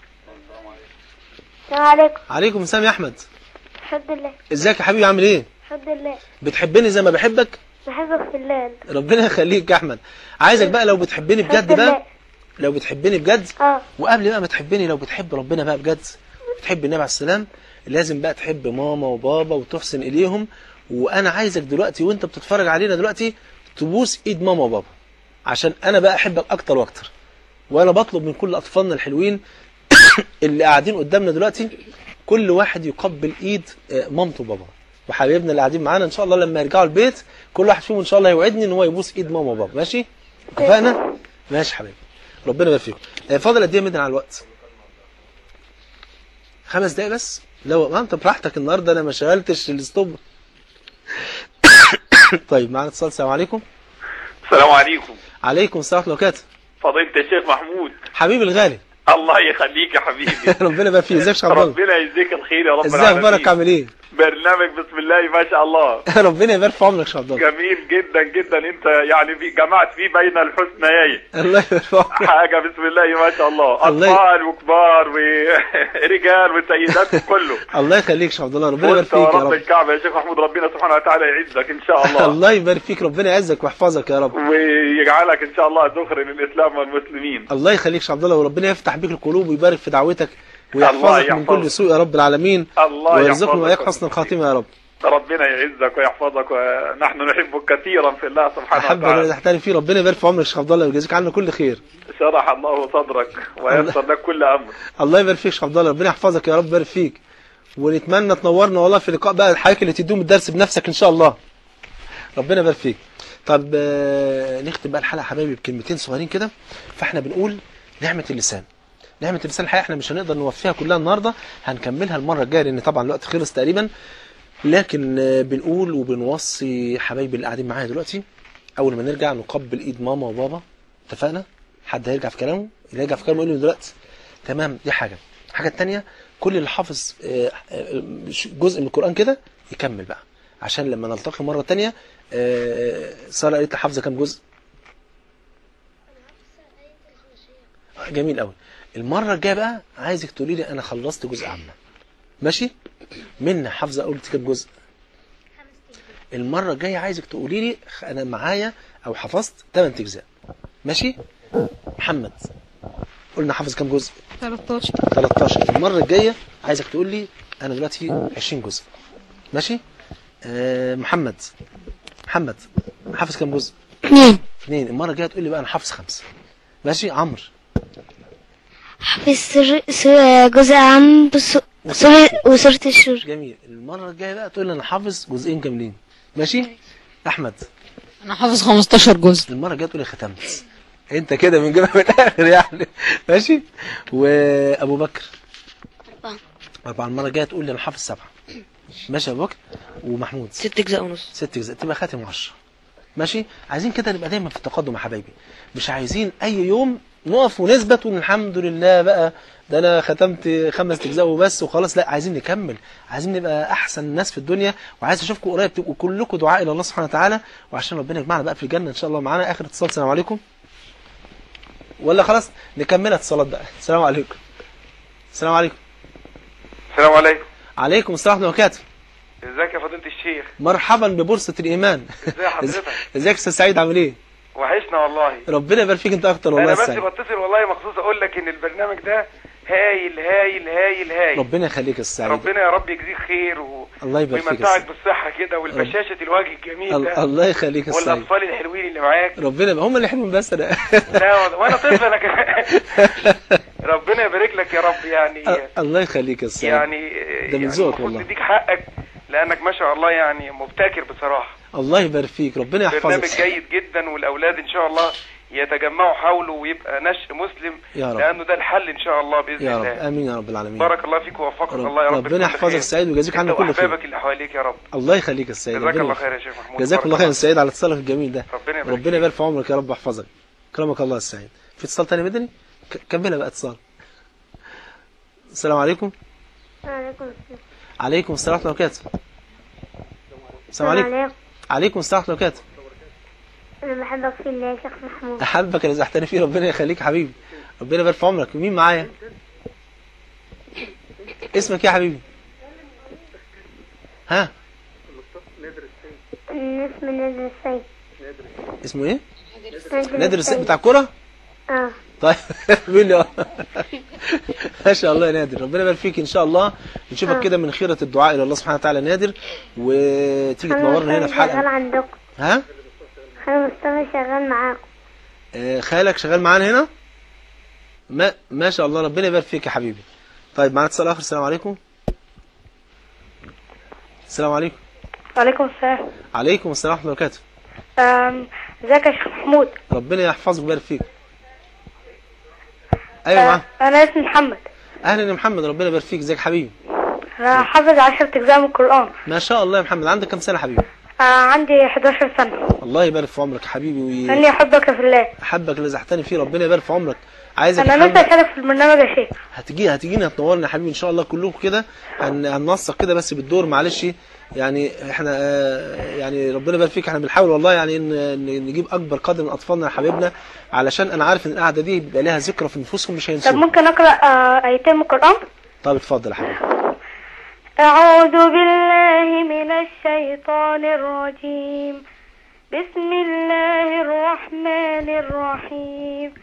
السلام عليكم. عليكم السلام يا احمد. الحمد لله. ازيك يا حبيبي عامل ايه؟ الحمد لله. بتحبني زي ما بحبك؟ بحبك في الله. ربنا يخليك يا احمد. عايزك بقى لو بتحبني بجد بقى، لو بتحبني بجد وقبل بقى ما تحبني، لو بتحب ربنا بقى بجد، بتحب النبي عليه السلام، لازم بقى تحب ماما وبابا وتحسن اليهم. وانا عايزك دلوقتي وانت بتتفرج علينا دلوقتي تبوس ايد ماما وبابا، عشان انا بقى احبك اكتر واكتر. وانا بطلب من كل اطفالنا الحلوين اللي قاعدين قدامنا دلوقتي كل واحد يقبل ايد مامته وبابا، وحبايبنا اللي قاعدين معانا ان شاء الله لما يرجعوا البيت كل واحد فيهم ان شاء الله يوعدني ان هو يبوس ايد ماما وبابا. ماشي؟ اتفقنا؟ ماشي حبيبي. ربنا يبارك فيكم. فاضل قد ايه مدن على الوقت؟ 5 دقايق بس. لو ما انت براحتك النهارده، انا ما شغلتش الستوب. طيب معانا اتصال. السلام عليكم. السلام عليكم. عليكم السلام ورحمه الله وبركاته. فضيلة الشيخ محمود. حبيبي الغالي. الله يخليك يا حبيبي. ربنا يبارك فيك. ازيك يا شيخ عبد الله؟ ربنا يجزيك الخير يا رب العالمين. ازيك اخبارك عامل ايه؟ برنامج بسم الله ما شاء الله. ربنا يبارك في عمرك يا شيخ عبد الله. جميل جدا جدا، انت يعني جمعت فيه بين الحسنيين. الله يبارك في عمرك. حاجه بسم الله ما شاء الله، اطفال وكبار ورجال وسيدات وكله. الله يخليك يا شيخ عبد الله، ربنا يبارك فيك يا رب. رب الكعبه يا شيخ محمود، ربنا سبحانه وتعالى يعزك ان شاء الله. الله يبارك فيك، ربنا يعزك ويحفظك يا رب، ويجعلك ان شاء الله ذخر للاسلام والمسلمين. الله يخليك يا شيخ عبد الله، وربنا يفتح بيك القلوب ويبارك في دعوتك ويحفظك من كل سوء يا رب العالمين، ويرزقنا وإياك حسن الخاتمه يا رب. ربنا يعزك ويحفظك، ونحن نحبك كثيرا في الله سبحانه وتعالى. احب ان تحترم فيه. ربنا يبارك في عمرك يا شيخ عبد الله ويجازيك عنا كل خير. شرح الله صدرك ويسر لك كل امر. الله يبارك فيك يا شيخ عبد الله، ربنا يحفظك يا رب ويبارك فيك، ونتمنى تنورنا والله في لقاء بقى الحضرتك اللي تدوم الدرس بنفسك ان شاء الله. ربنا يبارك فيك. طب نختم بقى الحلقه يا حبايبي بكلمتين صغيرين كده. فاحنا بنقول نعمه اللسان. نعمه اللسان الحقيقه احنا مش هنقدر نوفيها كلها النهارده، هنكملها المره الجايه لان طبعا الوقت خلص تقريبا. لكن بنقول وبنوصي حبايبي اللي قاعدين معايا دلوقتي، اول ما نرجع نقبل ايد ماما وبابا. اتفقنا؟ حد هيرجع في كلامه؟ اللي يرجع في كلامه يقول لي دلوقتي. تمام. دي حاجه. الحاجه الثانيه، كل اللي حافظ جزء من القران كده يكمل بقى، عشان لما نلتقي مره ثانيه. ساره قالت لي حافظه كام جزء؟ جميل قوي. المره الجايه بقى عايزك تقولي لي انا خلصت جزء عامه. ماشي؟ منى حافظه قلت كام جزء؟ المره الجايه عايزك تقولي لي انا معايا او حفظت 8 اجزاء. ماشي؟ محمد قلنا حافظ كام جزء؟ 13. المره الجايه عايزك تقول لي انا دلوقتي 20 جزء. ماشي؟ محمد حافظ كام جزء؟ 2. المره الجايه تقول لي بقى انا حافظ 5. ماشي؟ عمرو حافظ جزء عام وسورة الشور. جميل. المره الجايه بقى تقول لي انا حافظ جزئين كاملين. ماشي؟ احمد انا حافظ 15 جزء. المره الجايه تقول لي ختمت. انت كده من جبهه من الاخر يعني. ماشي؟ وابو بكر 4. المره الجايه تقول لي انا حافظ 7. ماشي يا ابو بكر؟ ومحمود 6 أجزاء ونص. 6 أجزاء تبقى خاتم 10. ماشي؟ عايزين كده نبقى دايما في التقدم يا حبايبي، مش عايزين اي يوم نقف ونثبت والحمد لله بقى ده انا ختمت 5 أجزاء وبس وخلاص. لا، عايزين نكمل، عايزين نبقى احسن ناس في الدنيا، وعايز اشوفكم قريب تبقوا كلكم دعاء الى الله سبحانه وتعالى، وعشان ربنا يجمعنا بقى في الجنه ان شاء الله. معانا اخر اتصال. السلام عليكم. ولا خلاص نكملها اتصالات بقى. السلام عليكم. السلام عليكم. السلام عليكم. عليكم السلام ورحمه الله وبركاته. ازيك يا فضيلة الشيخ؟ مرحبا ببورصة الإيمان. ازي حضرتك؟ ازيك استاذ سعيد، عامل ايه؟ وحشنا والله. ربنا يبارك فيك انت اكتر والله. انا بس بتصل والله مخصوص اقول لك ان البرنامج ده هايل هايل هايل هايل. ربنا يخليك يا سعيد. ربنا يا رب يجزيك خير الله يبارك فيك ويمتعك بالصحة كده والبشاشة الوجه الجميل ده. الله يخليك يا سعيد. والاطفال الحلوين اللي معاك. ربنا هم اللي حلوين بس انا. لا وانا طفل انا كمان. ربنا يبارك لك يا رب يعني. الله يخليك يا سعيد. يعني ده من ذوقك والله. تديك حقك لانك ما شاء الله يعني مبتكر بصراحة. الله يبارك فيك، ربنا يحفظك. برنامج جيد جدا والاولاد ان شاء الله يتجمعوا حوله ويبقى نشء مسلم يا رب. لانه ده الحل ان شاء الله باذن الله. يا رب امين يا رب العالمين. بارك الله فيك ووفقك الله يا رب. ربنا يحفظك السعيد ويجازيك عنا كل خير. واحبابك اللي حواليك يا رب. الله يخليك يا سعيد. جزاك الله خير يا شيخ محمود. جزاك الله خير يا سعيد على اتصالك الجميل ده. ربنا يبارك في عمرك يا رب يحفظك. كرمك الله يا سعيد. في اتصال تاني مدني؟ كملها بقى اتصال. السلام عليكم. وعليكم السلام. عليكم السلام ورحمة الله وبركاته. السلام عليكم. عليكم السلام ورحمة الله وبركاته. أنا بحبك في الله يا شيخ محمود. أحبك اللي زحتني فيه، ربنا يخليك يا حبيبي. ربنا يبارك في عمرك. مين معايا؟ اسمك يا حبيبي؟ ها؟ اسمه نادر السيد. اسمه ايه؟ نادر السيد بتاع الكورة؟ طيب مين اللي ما شاء الله يا نادر، ربنا يبارك فيك ان شاء الله. نشوفك كده من خيرة الدعاء الى الله سبحانه وتعالى نادر، وتيجي تنورنا هنا في حلقة. شغال عندكم. ها؟ خالي مصطفى شغال معاكم. خالك شغال معانا هنا؟ ما شاء الله، ربنا يبارك فيك يا حبيبي. طيب معانا اتصال اخر. السلام عليكم. السلام عليكم. وعليكم السلام. عليكم السلام ورحمة الله وبركاته. ازيك يا شيخ محمود؟ ربنا يحفظك ويبارك فيك. ايوه معاك. انا اسمي محمد. اهلا يا محمد، ربنا يبارك فيك. ازيك يا حبيبي؟ انا حافظ 10 اجزاء من القرآن. ما شاء الله يا محمد. عندك كم سنة يا حبيبي؟ عندي 11 سنة. الله يبارك في عمرك يا حبيبي. اني احبك في الله. احبك اللي زحتني فيه، ربنا يبارك في عمرك. عايزك انا نفسي اشارك في البرنامج يا شيخ. هتجينا تنورنا يا حبيبي ان شاء الله كلكم كده. هننسق كده بس بالدور، معلش يعني احنا يعني ربنا يبارك فيك. احنا بنحاول والله يعني نجيب اكبر قدر من اطفالنا حبايبنا، علشان انا عارف ان القعده دي بيبقى لها ذكرى في نفوسهم مش هينسوها. طب ممكن اقرا ايتين من القرآن؟ طب اتفضل يا حبيبي. أعوذ بالله من الشيطان الرجيم. بسم الله الرحمن الرحيم.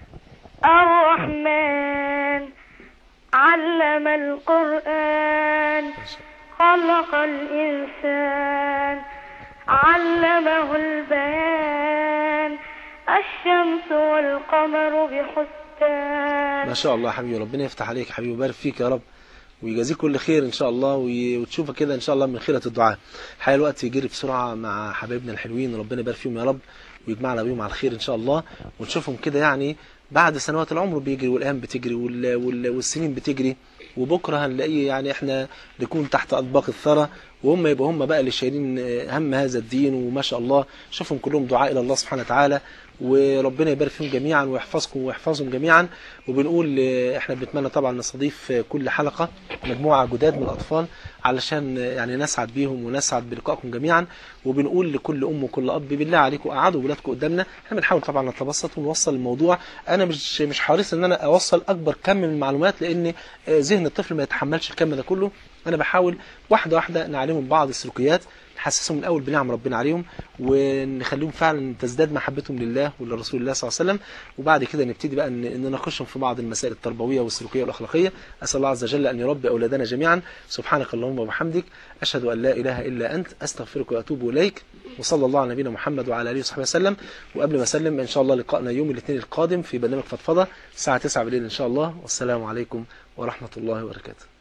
الرحمن علم القرآن خلق الإنسان علمه البيان الشمس والقمر بحسبان. ما شاء الله يا حبيبي، ربنا يفتح عليك يا حبيبي ويبارك فيك يا رب ويجازيك كل خير ان شاء الله، وتشوفك كده ان شاء الله من خيرة الدعاء. الحقيقة الوقت يجري بسرعة مع حبايبنا الحلوين، ربنا يبارك فيهم يا رب ويجمعنا بيهم على الخير ان شاء الله، ونشوفهم كده يعني بعد سنوات. العمر بيجري والايام بتجري والسنين بتجري، وبكره هنلاقيه يعني احنا نكون تحت اطباق الثرى، وهم يبقوا هم بقى اللي شايلين هم هذا الدين. وما شاء الله شوفهم كلهم دعاء الى الله سبحانه وتعالى، وربنا يبارك فيهم جميعا ويحفظكم ويحفظهم جميعا. وبنقول احنا بنتمنى طبعا نستضيف كل حلقة مجموعة جداد من الأطفال علشان يعني نسعد بيهم ونسعد بلقائكم جميعا. وبنقول لكل أم وكل أب بالله عليكم قعدوا ولادكم قدامنا. احنا بنحاول طبعا نتبسط ونوصل الموضوع. أنا مش حريص إن أنا أوصل أكبر كم من المعلومات، لأن ذهن الطفل ما يتحملش الكم ده كله. أنا بحاول واحدة واحدة نعلمهم بعض السلوكيات، نحسسهم الأول بنعم ربنا عليهم، ونخليهم فعلا تزداد محبتهم لله ولرسول الله صلى الله عليه وسلم. وبعد كده نبتدي بقى ان نناقشهم في بعض المسائل التربوية والسلوكية والأخلاقية. أسأل الله عز وجل أن يربي أولادنا جميعا. سبحانك اللهم وبحمدك، أشهد أن لا إله إلا أنت، أستغفرك وأتوب إليك. وصلى الله على نبينا محمد وعلى آله وصحبه وسلم. وقبل ما أسلم إن شاء الله لقائنا يوم الاثنين القادم في برنامج فضفضة الساعة 9 بالليل إن شاء الله. والسلام عليكم ورحمة الله وبركاته.